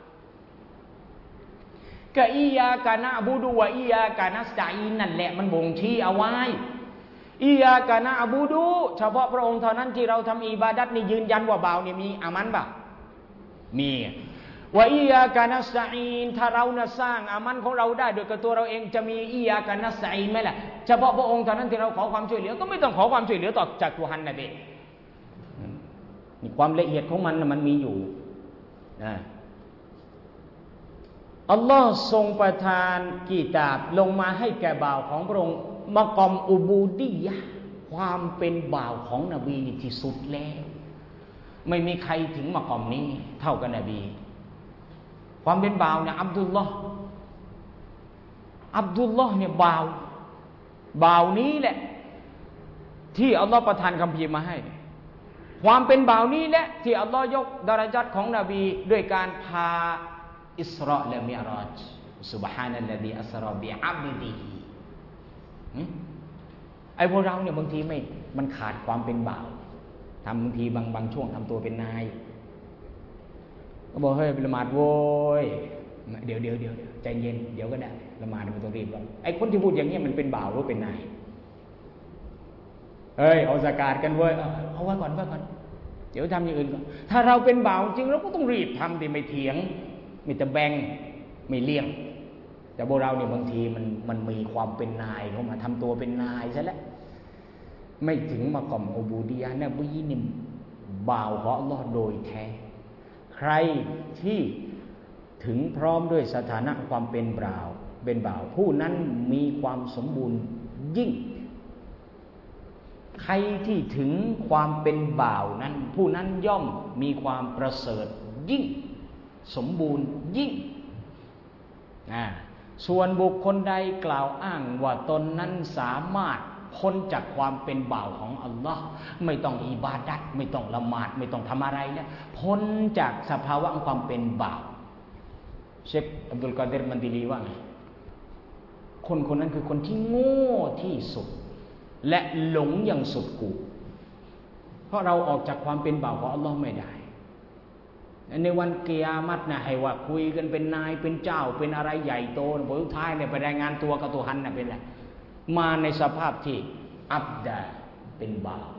ก็อิยากะนะบูดุวะอิยากะนัสตะอีนนั่นแหละมันบ่งชี้เอาไว้อิยากะนะบูดุเฉพาะพระองค์เท่านั้นที่เราทำอิบาดะห์นี่ยืนยันว่าบ่าวนี่มีอามันป่ะมีว่าอิยากะนัสตะอีนถ้าเราน่ะสร้างอามันของเราได้โดยกับตัวเราเองจะมีอิยากะนัสตะอีนไหมล่ะเฉพาะพระองค์เท่านั้นที่เราขอความช่วยเหลือก็ไม่ต้องขอความช่วยเหลือต่อจากตุฮันนะเบนี่ความละเอียดของมันน่ะมันมีอยู่อัลลอฮ์ทรงประทานกิตาบลงมาให้แก่บ่าวของพระองค์มะกอมอุบูดียะห์ความเป็นบ่าวของนบีนี่ที่สุดแล้วไม่มีใครถึงมะกอมนี้เท่ากับนบีความเป็นบ่าวเนี่ยอับดุลลอฮ์เนี่ยบ่าวนี้แหละที่อัลลอฮ์ประทานคัมภีร์มาให้ความเป็นบ่าวนี้แหละที่อัลลอฮ์ยกดารญัตของนบีด้วยการพาอิสราและมิอราจซุบฮานัลลซีอัสรอบิอับดิฮิไอ้พวกเราเนี่ยบางทีไม่มันขาดความเป็นบ่าวทำบางทีบางช่วงทำตัวเป็นนายก็บอกเฮ้ยละหมาดโว้ยเดี๋ยวใจเย็นเดี๋ยวก็ได้ละหมาดไม่ต้องรีบหรอกไอ้คนที่พูดอย่างนี้มันเป็นบ่าวหรือเป็นนายเฮ้ยเอาซะกาดกันเว้ยเอาไว้ก่อนเดี๋ยวทำอย่างอื่นก่อนถ้าเราเป็นบ่าวจริงเราก็ต้องรีบทำดิไม่เถียงไม่ตะแบงไม่เลี่ยงแต่พวกเราเนี่ยบางทีมันมีความเป็นนายเข้ามาทำตัวเป็นนายซะแล้วไม่ถึงมากล่อมอุบูดียะห์นะบีนี่บ่าวของอัลเลาะห์โดยแท้ใครที่ถึงพร้อมด้วยสถานะความเป็นบ่าวผู้นั้นมีความสมบูรณ์ยิ่งใครที่ถึงความเป็นบ่าวนั้นผู้นั้นย่อมมีความประเสริฐยิ่งสมบูรณ์ยิ่งส่วนบุคคลใดกล่าวอ้างว่าตนนั้นสามารถพ้นจากความเป็นบ่าวของอัลลอฮ์ไม่ต้องอิบาดัตไม่ต้องละหมาดไม่ต้องทำอะไรแล้วพ้นจากสภาวะความเป็นบ่าวเชคอับดุลกอดิรมันดิลีว่าไงคนนั้นคือคนที่โง่ที่สุดและหลงอย่างสุดกูเพราะเราออกจากความเป็นบ่าวของอัลลอฮ์ไม่ได้ในวันกิยามัตนะให้ว่าคุยกันเป็นนายเป็นเจ้าเป็นอะไรใหญ่โตผลสุดท้ายเนี่ยไปรายงานตัวกับตุฮันน่ะเป็นอะไรมาในสภาพที่อับดาเป็นบ่าว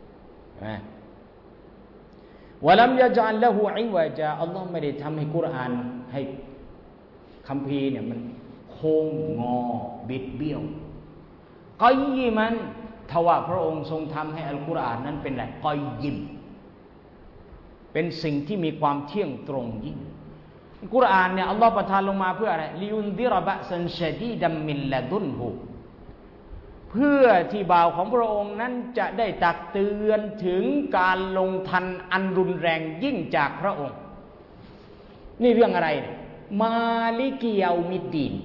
วะลัมยะญะอัลละฮูอิวะจาอัลลอฮ์ไม่ได้ทำให้กุรอานให้คัมภีร์เนี่ยมันโค้งงอบิดเบี้ยวกอยยิมันทว่าพระองค์ทรงทำให้อัลกุรอานนั้นเป็นอะไรกอยยิมเป็นสิ่งที่มีความเที่ยงตรงยิ่งกุรอานเนี่ยอัลลอฮ์ประทานลงมาเพื่ออะไรลิยุนดิรบะซันชะดีดัมมินละดุนฮูเพื่อที่บ่าวของพระองค์นั้นจะได้ตักเตือนถึงการลงทันอันรุนแรงยิ่งจากพระองค์นี่เรื่องอะไรเนี่ยมาลิกิยามิดดีน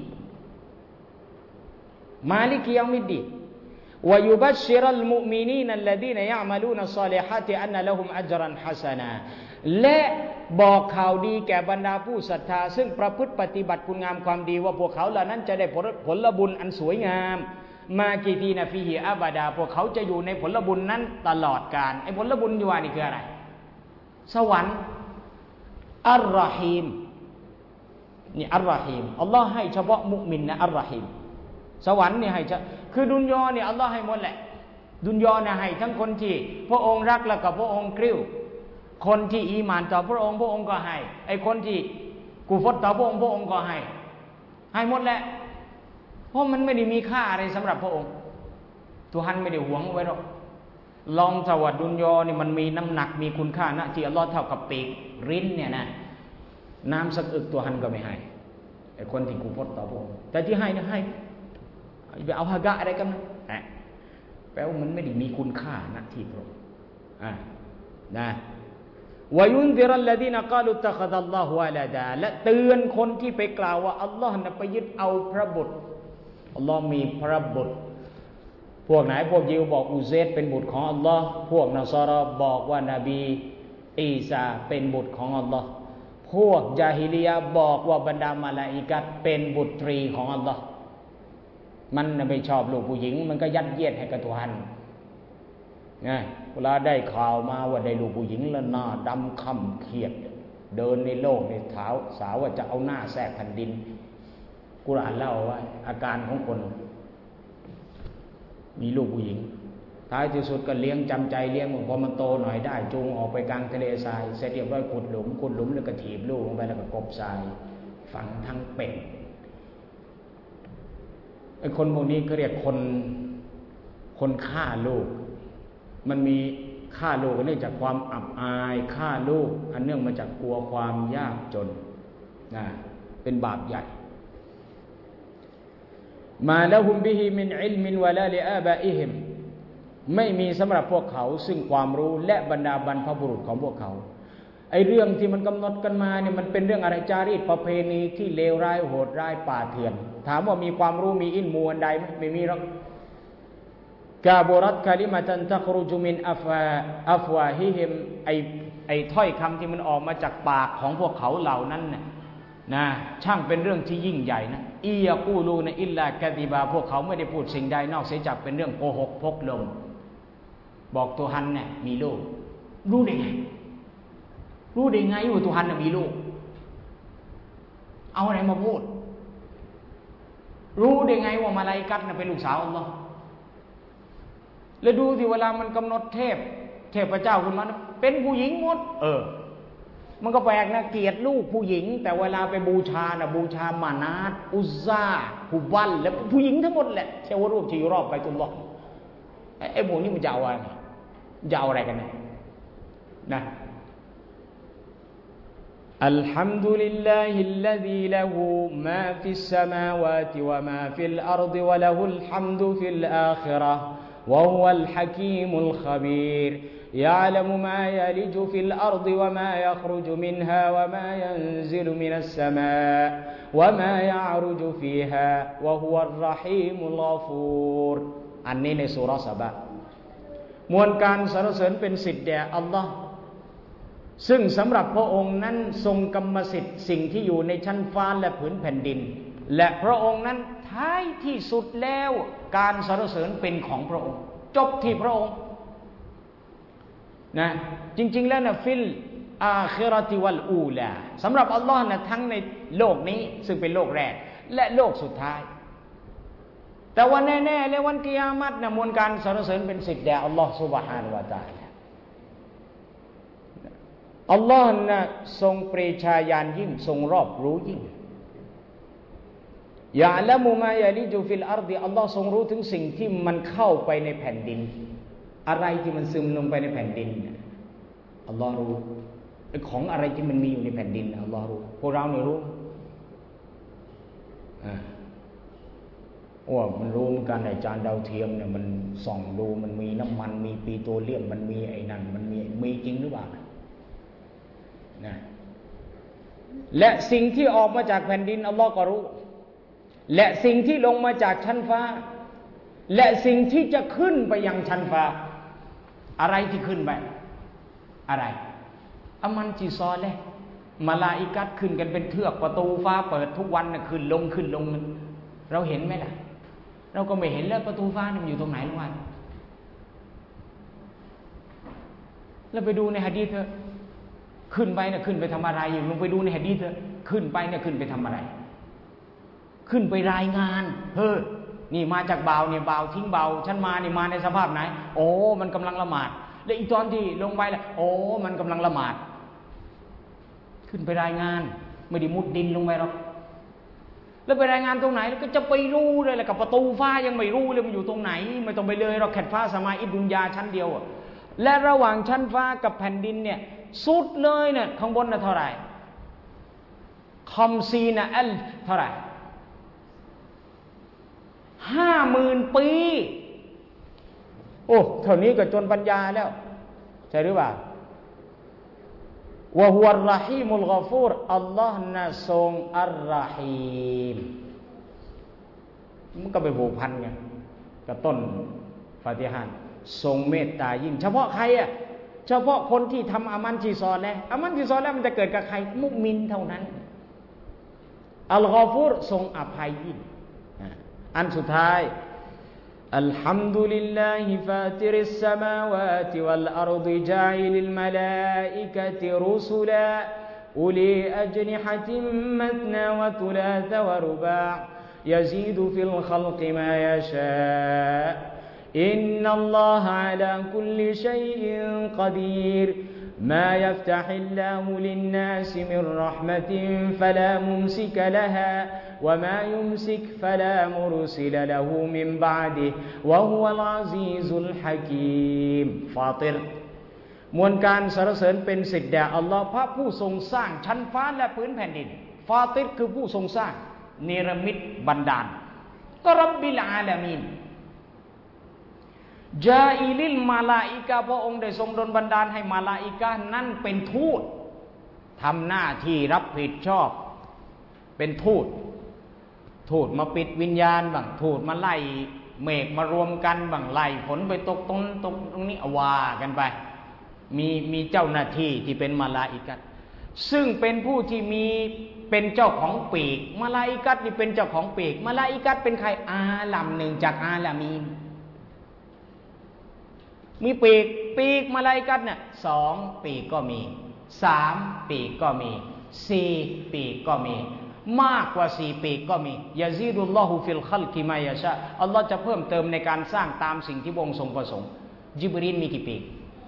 มาลิกิยามิดดีนวะยุบัชชิรัลมุอ์มินีนัลลซีนยะอ์มะลูนัศศอลิฮาติอันนะละฮุมอัจรันฮะซะนาและบอกข่าวดีแก่บรรดาผู้ศรัทธาซึ่งประพฤติปฏิบัติคุณงามความดีว่าพวกเขาเหล่านั้นจะได้ผลบุญอันสวยงามมากีตีนะฟีฮิอาบาดาพวกเขาจะอยู่ในผลบุญนั้นตลอดกาลไอ้ผลบุญที่ว่านี่คืออะไรสวรรค์อัลรอฮีมนี่อัลรอฮีมอัลลอฮ์ให้เฉพาะมุมินนะอัลรอฮีมสวรรค์นี่ให้คือดุนยอเนี่ยอัลลอฮ์ให้หมดแหละดุนยอเนี่ยให้ทั้งคนที่พระองค์รักแล้วก็พระองค์กริ้วคนที่อีหม่านต่อพระองค์ก็ให้ไอ้คนที่กุฟรต่อพระองค์ก็ให้หมดแหละเพราะมันไม่ได้มีค่าอะไรสำหรับพระองค์ตัวฮันไม่ได้หวงไว้หรอกลองสวัสดุนยอนี่มันมีน้ำหนักมีคุณค่านะที่อัลลอฮ์เท่ากับปีกริ้นเนี่ยนะน้ำสักอึกตัวฮันก็ไม่ให้ไอ้คนที่กุฟรต่อพระองค์แต่ที่ให้เนี่ยให้ไปเอาฮะกะอะไรกันนะแปลว่ามันไม่ได้มีคุณค่านะที่พระองค์นะวะยุนซิรัลลดีนกาลุตะคดัลลอฮุวะลาดาและเตือนคนที่ไปกล่าวว่าอัลลอฮ์น่ะไปยึดเอาพระบุตรอัลลอฮ์มีพระบุตรพวกไหนพวกยิวบอกอุเซรเป็นบุตรของอัลลอฮ์พวกนัสรอบอกว่านบีอีสาเป็นบุตรของอัลลอฮ์พวกญาฮิลียะห์บอกว่าบรรดามลาอิกะฮ์เป็นบุตรีของอัลลอฮ์มันไม่ชอบลูกผู้หญิงมันก็ยัดเยียดให้กับตัวฮันไงเวลาได้ข่าวมาว่าได้ลูกผู้หญิงแล้วหน้าดำค่ำเครียดเดินในโลกในเท้าสาวว่าจะเอาหน้าแทรกแผ่นดินกุรอานเล่าไว้อาการของคนมีลูกผู้หญิงท้ายที่สุดก็เลี้ยงจำใจเลี้ยงพอมันโตหน่อยได้จูงออกไปกลางทะเลทรายเสร็จเรียบร้อยขุดหลุมแล้วก็ถีบลูกลงไปแล้วก็กบทรายฝังทั้งเป็นไอ้คนพวกนี้เขาเรียกคนฆ่าลูกมันมีฆ่าลูกเนื่องจากความอับอายฆ่าลูกอันเนื่องมาจากกลัวความยากจนนะเป็นบาปใหญ่มาละฮุมบิฮิมินอิลมินวะลาลิอาบะอิฮิมไม่มีสำหรับพวกเขาซึ่งความรู้และบรรดาบรรพบุรุษของพวกเขาไอ้เรื่องที่มันกำหนดกันมาเนี่ยมันเป็นเรื่องอะไรจารีตประเพณีที่เลวร้ายโหดร้ายป่าเถื่อนถามว่ามีความรู้มีอิลมูอันใดไหมไม่มีหรอกกาบุรัตคาลิมะตันตัครุจุมินอัฟวาฮิฮิมไอถ้อยคำที่มันออกมาจากปากของพวกเขาเหล่านั้นน่ะนะช่างเป็นเรื่องที่ยิ่งใหญ่นะอียะกูลูนะอิลลากะดิบาพวกเขาไม่ได้พูดสิ่งใดนอกเสียจากเป็นเรื่องโกหกพกลมบอกตัวฮันเนี่ยมีลูกรู้ได้ไงว่าตัวฮันน่ะมีลูกเอาอะไรมาพูดรู้ได้ไงว่ามาลาอิกะฮ์น่ะเป็นลูกสาวอัลเลาะห์แล้วดูสิเวลามันกำหนดเทพเจ้าขึ้นมาเป็นผู้หญิงหมดมันก็แปลกนะเกลียดลูกผู้หญิงแต่เวลาไปบูชานะบูชามานาตอุซซาฮุบัลแล้วผู้หญิงทั้งหมดแหละเทวรูปที่อยู่รอบไบตุลลอฮ์ไอ้พวกนี้มันจะเอาอะไรกันนะอัลฮัมดุลิลลาฮิลลซีละฮูมาฟิสสมาวาติวะมาฟิลอัรฎิวะละฮุลฮัมดุฟิลอาคิเราะห์วะฮุวัลฮะกีมุลคบีรيعلم ما يلج في الأرض وما يخرج منها وما ينزل من السماء وما يعرج فيها وهو الرحيم الغفور อันนี้ในซูเราะห์ซะบะมวลการสรรเสริญเป็นสิทธิ์แด่อัลลอฮ์ซึ่งสำหรับพระองค์นั้นทรงกรรมสิทธิ์สิ่งที่อยู่ในชั้นฟ้าและผืนแผ่นดินและพระองค์นั้นท้ายที่สุดแล้วการสรรเสริญเป็นของพระองค์จบที่พระองค์นะจริงๆแล้วนะฟิลอาคิเราะติวัลอูลาสำหรับอัลลอฮ์นะทั้งในโลกนี้ซึ่งเป็นโลกแรกและโลกสุดท้ายแต่วันแน่ๆและวันกิยามัตนะมวลการสรรเสริญเป็นสิทธิ์แด่อัลลอฮ์ซุบฮานะฮูวะตะอาลาอัลลอฮ์นะทรงปรีชาญาณยิ่งทรงรอบรู้ยิ่งยะละมุมายะลิจุฟิลอัรฎิอัลลอฮ์ทรงรู้ถึงสิ่งที่มันเข้าไปในแผ่นดินอะไรที่มันซึมลงไปในแผ่นดินอัลลอฮ์รู้ของอะไรที่มันมีอยู่ในแผ่นดินอัลลอฮ์รู้พวกเราเนี่ยรู้ว่ามันรู้เหมือนกันไอ้จานดาวเทียมเนี่ยมันส่องดูมันมีน้ำมันมีปิโตรเลียมมันมีไอ้นั่นมันมีจริงหรือเปล่านะและสิ่งที่ออกมาจากแผ่นดินอัลลอฮ์ก็รู้และสิ่งที่ลงมาจากชั้นฟ้าและสิ่งที่จะขึ้นไปยังชั้นฟ้าอะไรที่ขึ้นไปอะไรอามันจีซอเลยมาลาอิกัตขึ้นกันเป็นเทือกประตูฟ้าเปิดทุกวันนะขึ้นลงเราเห็นไหมล่ะเราก็ไม่เห็นแล้วประตูฟ้ามันอยู่ตรงไหนละวันแล้วไปดูในหะดีษเถอะขึ้นไปนะขึ้นไปทำอะไรอยู่ลงไปดูในหะดีษเถอะขึ้นไปนะขึ้นไปทำอะไรขึ้นไปรายงานนี่มาจากบ่าวเนี่ยบ่าวทิ้งบ่าวฉันมานี่มาในสภาพไหนโอ้มันกำลังละหมาดแล้วอีกตอนที่ลงไปล่ะโอ้มันกำลังละหมาดขึ้นไปรายงานไม่ได้มุดดินลงไปหรอกแล้วไปรายงานตรงไหนแล้วก็จะไปรู้เลยแหละกับประตูฟ้ายังไม่รู้เลยมันอยู่ตรงไหนไม่ต้องไปเลยเราแคดฟ้าสมาอิดดุนยาชั้นเดียวและระหว่างชั้นฟ้ากับแผ่นดินเนี่ยสุดเลยเนี่ยข้างบนน่ะเท่าไหร่คอมซีนะอัลเท่าไหร่50,000 ปีโอ้เท่านี้ก็จนปัญญาแล้วใช่หรือเปล่าวะฮุวัรเราะฮีมุลฆอฟูรอัลลอฮ์น่ะทรงอัรเราะฮีมมันก็ไปผูกพันกันกับต้นฟาติฮะห์ทรงเมตตายิ่งเฉพาะใครอ่ะเฉพาะคนที่ทำอามันที่ซอและอามันที่ซอและมันจะเกิดกับใครมุมินเท่านั้นอัลฆอฟูรทรงอภัยยิ่งอันสุดท้ายอัลฮัมดุลิลลาฮิฟาติริสสมาวาติวัลอัรฎิญาอิลิลมะลาอิกะติรุสุลาอุลีอัจนิฮะติมัตนาวะตุลาซะวะรุบาอ์ยะซีดุฟิลคัลกิมายะชาอินนัลลอฮะอะลาคุลลิชัยอินกอดีรما يفتح الله للناس من رحمة فلا ممسك لها وما يمسك فلا مرسل له من بعده وهو العزيز الحكيم فاطر มวลการสรรเสริญเป็นสิทธิ์แด่อัลลอฮ์พระผู้ทรงสร้างชั้นฟ้าและพื้นแผ่นดินฟาติรคือผู้ทรงสร้างเนรมิตบันดาลก็รับบิลอาลามีนจาอิลิลมาลาอิกะพระองค์ได้ทรงดลบันดาลให้มาลาอิกะนั่นเป็นทูตทำหน้าที่รับผิดชอบเป็นทูตมาปิดวิญญาณบ้างทูตมาไล่เมฆมารวมกันบ้างไล่ฝนไปตกตรงนี้ว่ากันไปมีเจ้าหน้าที่ที่เป็นมาลาอิกะซึ่งเป็นผู้ที่มีเป็นเจ้าของปีกมาลาอิกะนี่เป็นเจ้าของปีกมาลาอิกะเป็นใครอาลัมหนึ่งจากอาลามีนมีปีกมาลาอิกัตเนี่ย2 ปีกก็มี3 ปีกก็มี4 ปีกก็มีมากกว่า4 ปีกก็มียะซีดุลลอฮุฟิลคัลกิมายะชาอัลลอฮ์จะเพิ่มเติมในการสร้างตามสิ่งที่พระองค์ทรงประสงค์ญิบรีลมีกี่ปีก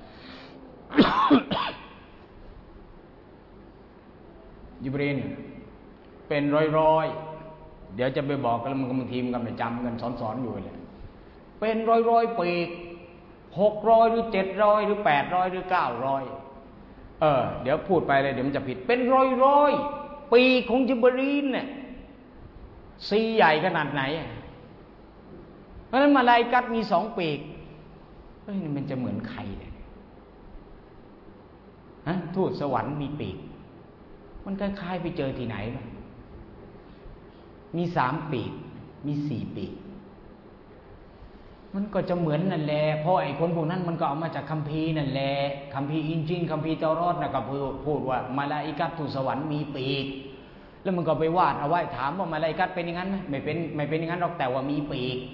ญิบรีลเป็นร้อยเดี๋ยวจะไปบอกกันแล้วมันก็บางทีมันก็ไม่จำกันสอนอยู่เลยเป็นร้อยปีก600หรือ700หรือ800หรือ900เดี๋ยวพูดไปเลยเดี๋ยวมันจะผิดเป็นร้อยปีของญิบรีลเนี่ยซีใหญ่ขนาดไหนเพราะฉะนั้นมาลาอิกัตมี2 ปีกนี่มันจะเหมือนใครเนี่ยทูตสวรรค์มีปีกมันคล้ายๆไปเจอที่ไหนมั้ยมี3 ปีกมี4 ปีกมันก็จะเหมือนนั่นแหละเพราะไอ้คนพวกนั้นมันก็เอามาจากคัมภีร์นั่นแหละคัมภีร์อินจีลคัมภีร์เตารอดนะก็พูดว่ามาลาอิกัตทูตสวรรค์มีปีกแล้วมันก็ไปวาดเอาไว้ถามว่ามาลาอิกัตเป็นอย่างนั้นไหมไม่เป็นอย่างนั้นหรอกแต่ว่ามีปีก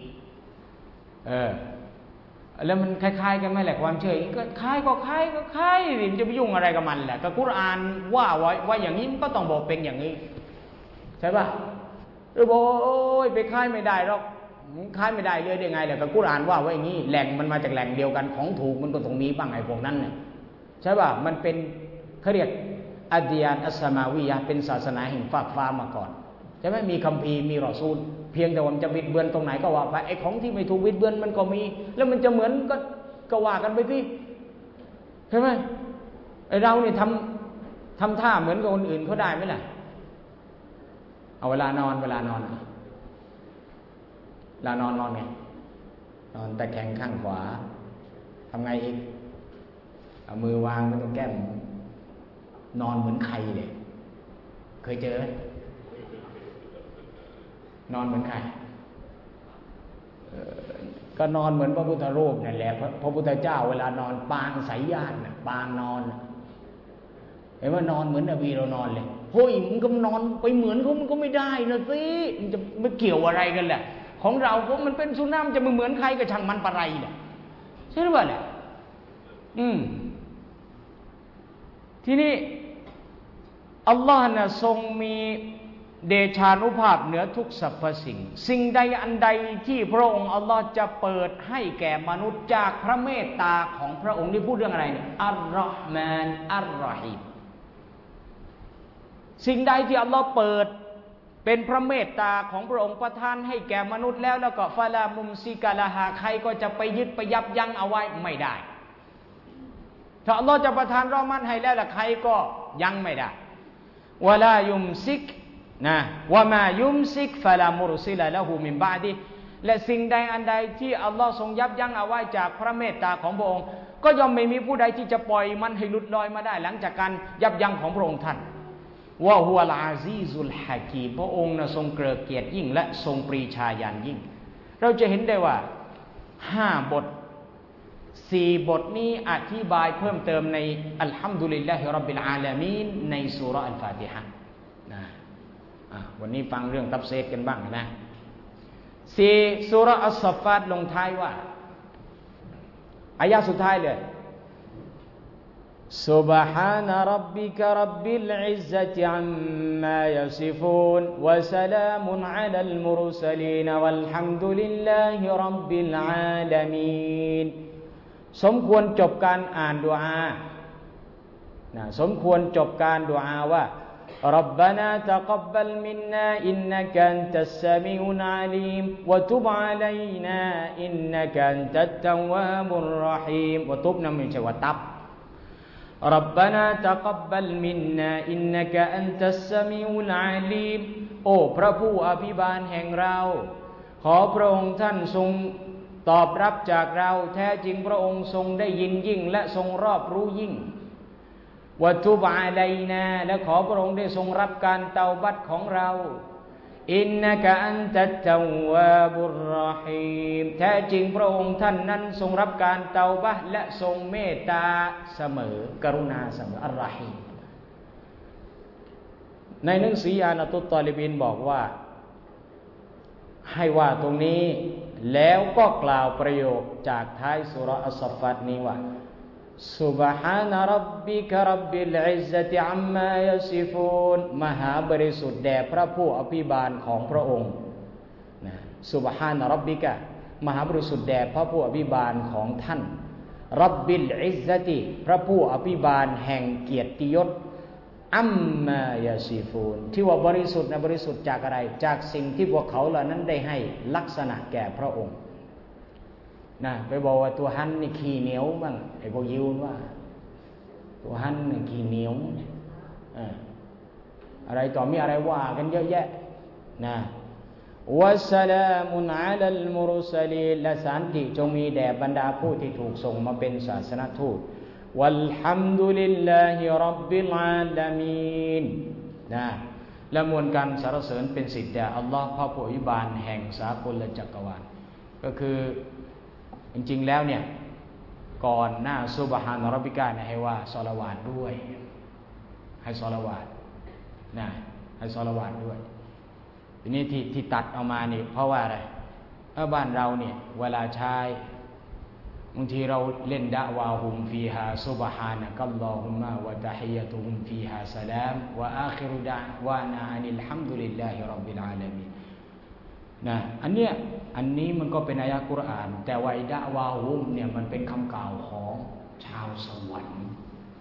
แล้วมันคล้ายๆกันไหมแหละความเชื่อก็คล้ายมันจะไปยุ่งอะไรกับมันแหละก็กุรอานว่าไว้อย่างนี้มันก็ต้องบอกเป็นอย่างนี้ใช่ป่ะหรือบอกโอ้ยไปคล้ายไม่ได้หรอกคล้ายไม่ได้เลยได้ไงแหละก็กุรอานว่าไว้อย่างนี้แหล่งมันมาจากแหล่งเดียวกันของถูกมันก็ต้องมีบ้างไอ้พวกนั้นเนี่ยใช่ป่ะมันเป็นเขาเรียกอัดยานอัสมาวิยะเป็นศาสนาแห่งฟากฟ้ามาก่อนใช่ไหมมีคัมภีร์มีรอซูลเพียงแต่ว่ามันจะบิดเบือนตรงไหนก็ว่าไปไอ้ของที่ไม่ถูกบิดเบือนมันก็มีแล้วมันจะเหมือนก็ว่ากันไปที่ใช่ไหมไอ้เราเนี่ยทำท่าเหมือนกับคนอื่นเขาได้ไหมล่ะเอาเวลานอนไงนอนไงนอนตะแคงข้างขวาทำไงอีกเอามือวางไว้ตรงแก้มนอนเหมือนใครเลยเคยเจอไหมนอนเหมือนใครก็นอนเหมือนพระพุทธรูปนั่นแหละพระพุทธเจ้าเวลานอนปางสายญาติน่ะปางนอนเห็นว่านอนเหมือนนบีเรานอนเลยเฮ้ยมึงก็นอนไปเหมือนเขามันก็ไม่ได้นะสิมันจะไม่เกี่ยวอะไรกันแหละของเราก็มันเป็นสุนัขจะไม่เหมือนใครก็ช่างมันปะไรแหละใช่หรือเปล่าเนี่ยทีนี้อัลลอฮ์น่ะทรงมีเดชานุภาพเหนือทุกสรรพสิ่งใดอันใดที่พระองค์อัลลอฮ์จะเปิดให้แก่มนุษย์จากพระเมตตาของพระองค์นี่พูดเรื่องอะไรเนี่ยอัลลอฮ์มานอัลรอฮีมสิ่งใดที่อัลลอฮ์เปิดเป็นพระเมตตาของพระองค์ประทานให้แก่มนุษย์แล้วก็ฟาลามุมซิกาลาฮาใครก็จะไปยึดไปยับยั้งเอาไว้ไม่ได้ถ้าอัลลอฮ์จะประทานรอมันให้แล้วใครก็ยั้งไม่ได้วะลายุมซิกนะวะมายุมซิกฟะลามุรซิลละหูมินบะดิและสิ่งใดอันใดที่อัลลอฮ์ทรงยับยั้งเอาไว้จากพระเมตตาของพระองค์ก็ย่อมไม่มีผู้ใดที่จะปล่อยมันให้หลุดลอยมาได้หลังจากการยับยั้งของพระองค์ท่านวะฮุวัลอาซีซุลฮะกีมพระองค์ทรงเกริกเกียรติยิ่งและทรงปรีชาญาณยิ่งเราจะเห็นได้ว่า5 บท 4 บทนี้อธิบายเพิ่มเติมในอัลฮัมดุลิลลาฮิร็อบบิลอาลามีนในซูเราะห์อัลฟาติฮะห์นะวันนี้ฟังเรื่องตัฟซีรกันบ้างนะ4ซูเราะห์อัสศอฟฟาตลงท้ายว่าอายะห์สุดท้ายเลยسبحان ربك رب العزة عما يصفون وسلام على المرسلين والحمد لله رب العالمين สมควรจบการอ่านดุอาสมควรจบการดุอาว่า ربنا تقبل منا إنك أنت السميع العليم وتب علينا إنك أنت التواب الرحيم วะตุบนั้นไม่ใช่ว่าตับربنا تقبل منا إنك أنت السميع العليم โอ้พระผู้อภิบาลแห่งเราขอพระองค์ท่านทรงตอบรับจากเราแท้จริงพระองค์ทรงได้ยินยิ่งและทรงรอบรู้ยิ่งวะตุบอะลัยนาและขอพระองค์ได้ทรงรับการเตาบัตของเราอินนะกะอันตัตตะวาบุรเราะฮีมแท้จริงพระองค์ท่านนั้นทรงรับการเตาบะห์และทรงเมตตาเสมอกรุณาเสมออัลรอฮีมในหนังสืออานะตุตตอลิบินบอกว่าให้ว่าตรงนี้แล้วก็กล่าวประโยคจากท้ายซูเราะห์อัสศอฟฟาตนี้ว่าسبحان ربك رب العزة عما يصفون มหาบริสุทธิ์แด่พระผู้อภิบาลของพระองค์นะซุบฮานร็อบบิกะมหาบริสุทธิ์แด่พระผู้อภิบาลของท่านร็อบบิลอิซซะติพระผู้อภิบาลแห่งเกียรติยศอัมมายาซิฟูนที่ว่าบริสุทธิ์นะบริสุทธิ์จากอะไรจากสิ่งที่พวกเขาเหล่านั้นได้ให้ลักษณะแก่พระองค์นะไปบอกว่าตัวฮันนี่ขี้เหนียวบ้างไอ้พวกยิวว่าตัวฮันนี่ขี้เหนียวอะไรต่อมีอะไรว่ากันเยอะแยะนะวะสลามุนอะลัลมุรสลีนและสันติจงมีแด่บรรดาผู้ที่ถูกส่งมาเป็นศาสนทูตวัลฮัมดุลิลลาฮิร็อบบิลอาลามีนนะและมวลการสรรเสริญเป็นสิทธิ์แด่อัลลอฮ์พระผู้อภิบาลแห่งสากลจักรวาลก็คือจริงๆแล้วเนี่ยก่อนหน้าซุบฮานร็อบบิกะเนี่ยให้ว่าศอลาวาตด้วยให้ศอลาวาตนะให้ศอลาวาตด้วยทีนี้ที่ตัดออกมานี่เพราะว่าอะไรบ้านเราเนี่ยเวลาใช้บางทีเราเล่นดะวาฮุมฟีฮาซุบฮานะกัลลอฮุมมะวะตะฮิยะตุฮุมฟีฮาสลามวะอาคิรุดะวานะอันิลฮัมดุลิลลาฮิร็อบบิลอาลามีนนะอันนี้มันก็เป็นอายะห์กุรอานแต่ว่าดะวาฮุมเนี่ยมันเป็นคำกล่าวของชาวสวรรค์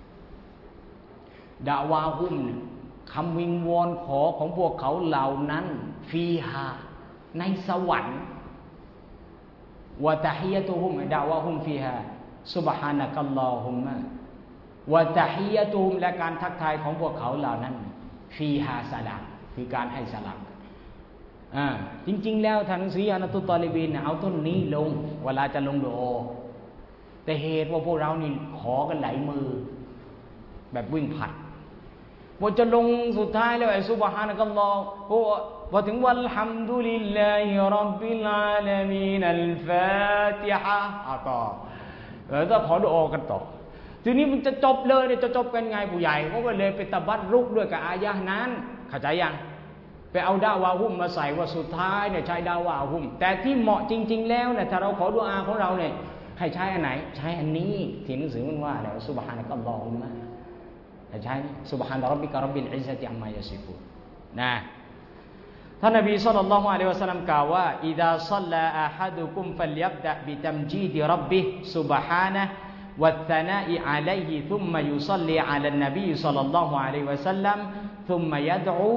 ดะวาฮุมคำวิงวอนขอของพวกเขาเหล่านั้นฟีฮาในสวรรค์วะตะฮิยะตุฮุมดะวาฮุมฟีฮาซุบฮานะกัลลอฮุมมะวะตะฮิยะตุฮุมและการทักทายของพวกเขาเหล่านั้นฟีฮาสลามคือการให้สลามจริงๆแล้วทางหนังสืออานะตุตตอลิบีนเอาต้นนี้ลงเวลาจะลงดุอาแต่เหตุว่าพวกเรานี่ขอกันหลายมือแบบวิ่งผัดพอจะลงสุดท้ายแล้วไอ้ซุบฮานะกัลลอฮ์พอถึงวัลฮัมดุลิลลาฮิร็อบบิลอาลามีนอัลฟาติฮะต่อแล้วก็ขอดุอากันต่อทีนี้มันจะจบเลยเนี่ยจะจบกันไงผู้ใหญ่เขาก็เลยไปตะบัดรุกด้วยกับอายะห์นั้นเข้าใจยังไปเอาดาวาหุ้มมาใส่ว่าสุดท้ายเนี่ยใช้ดาวาหุ้มแต่ที่เหมาะจริงๆแล้วเนี่ยถ้าเราขอดุอาของเราเนี่ยให้ใช้อันไหนใช้อันนี้ที่หนังสือมันว่าแล้วซุบฮานะกัลลอฮุมมะใช้ซุบฮานะร็อบบิกะร็อบบิลอิซซะติอัมมายะซิฟูนนะท่านนบีศ็อลลัลลอฮุอะลัยฮิวะซัลลัมกล่าวว่าอิซาศ็อลลาอะฮัดุกุมฟัลยับดะบิตัมจีดิร็อบบิซุบฮานะฮ์والثناء عليه ثم يصلي على النبي صلى الله عليه وسلم ثم يدعو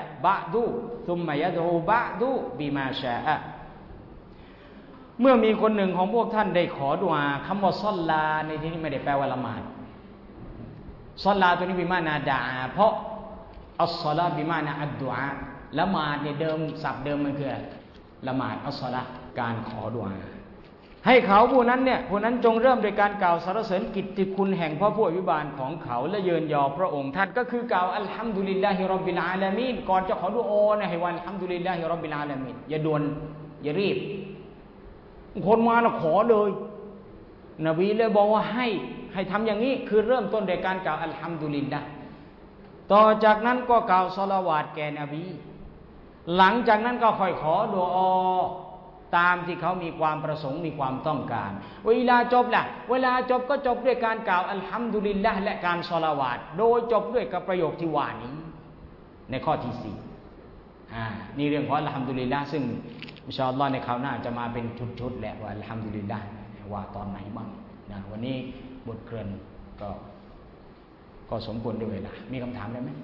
بعد بما شاء เมื่อมีคนหนึ่งของพวกท่านได้ขอดุอาคำว่าศ็อลลาในที่นี้ไม่ได้แปลว่าละหมาดศ็อลลาตัวนี้บิมานาดาเพราะอัศศอลาบิมานาอัดดุอาละหมาดเนี่ยเดิมศัพท์เดิมมันคือละหมาดอัศศอลาการขอดุอาให้เขาผู้นั้นจงเริ่มโดยการกล่าวสรรเสริญกิตติคุณแห่งพระผู้อภิบาลของเขาและเยินยอพระองค์ท่านก็คือกล่าวอัลฮัมดุลิลลาฮิร็อบบิลอาลามีนก่อนจะขอดุอานะให้วันอัลฮัมดุลิลลาฮิร็อบบิลอาลามีนอย่าด่วนอย่ารีบคนมาขอเลยนบีเลยบอกว่าให้ทำอย่างนี้คือเริ่มต้นโดยการกล่าวอัลฮัมดุลิลลาห์ต่อจากนั้นก็กล่าวศอลาวาตแก่นบีหลังจากนั้นก็ค่อยขอดุอาตามที่เขามีความประสงค์มีความต้องการเวลาจบก็จบด้วยการกล่าวอัลฮัมดุลิลละห์และการศอลาวาตโดยจบด้วยกับประโยคที่ว่านี้ในข้อที่4นี่เรื่องของอัลฮัมดุลิลละห์ซึ่งอินชาอัลลอฮ์ในคราวหน้าจะมาเป็นชุดๆแหละว่าอัลฮัมดุลิลละห์ว่าตอนไหนบ้างนะวันนี้บทเกริ่นก็สมควรด้วยเวลามีคำถามได้ไหม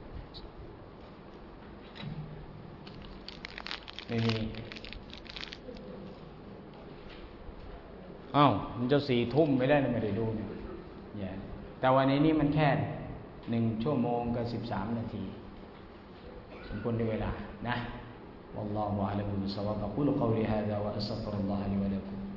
ไม่มีมันจะ4 ทุ่มไปได้ไม่ได้ดูเนี่ยแต่วันนี้มันแค่1 ชั่วโมงกับ13 นาทีสมควรด้วยเวลานะ والله أعلم بالصواب أقول قولي هذا وأستغفر الله لي ولكم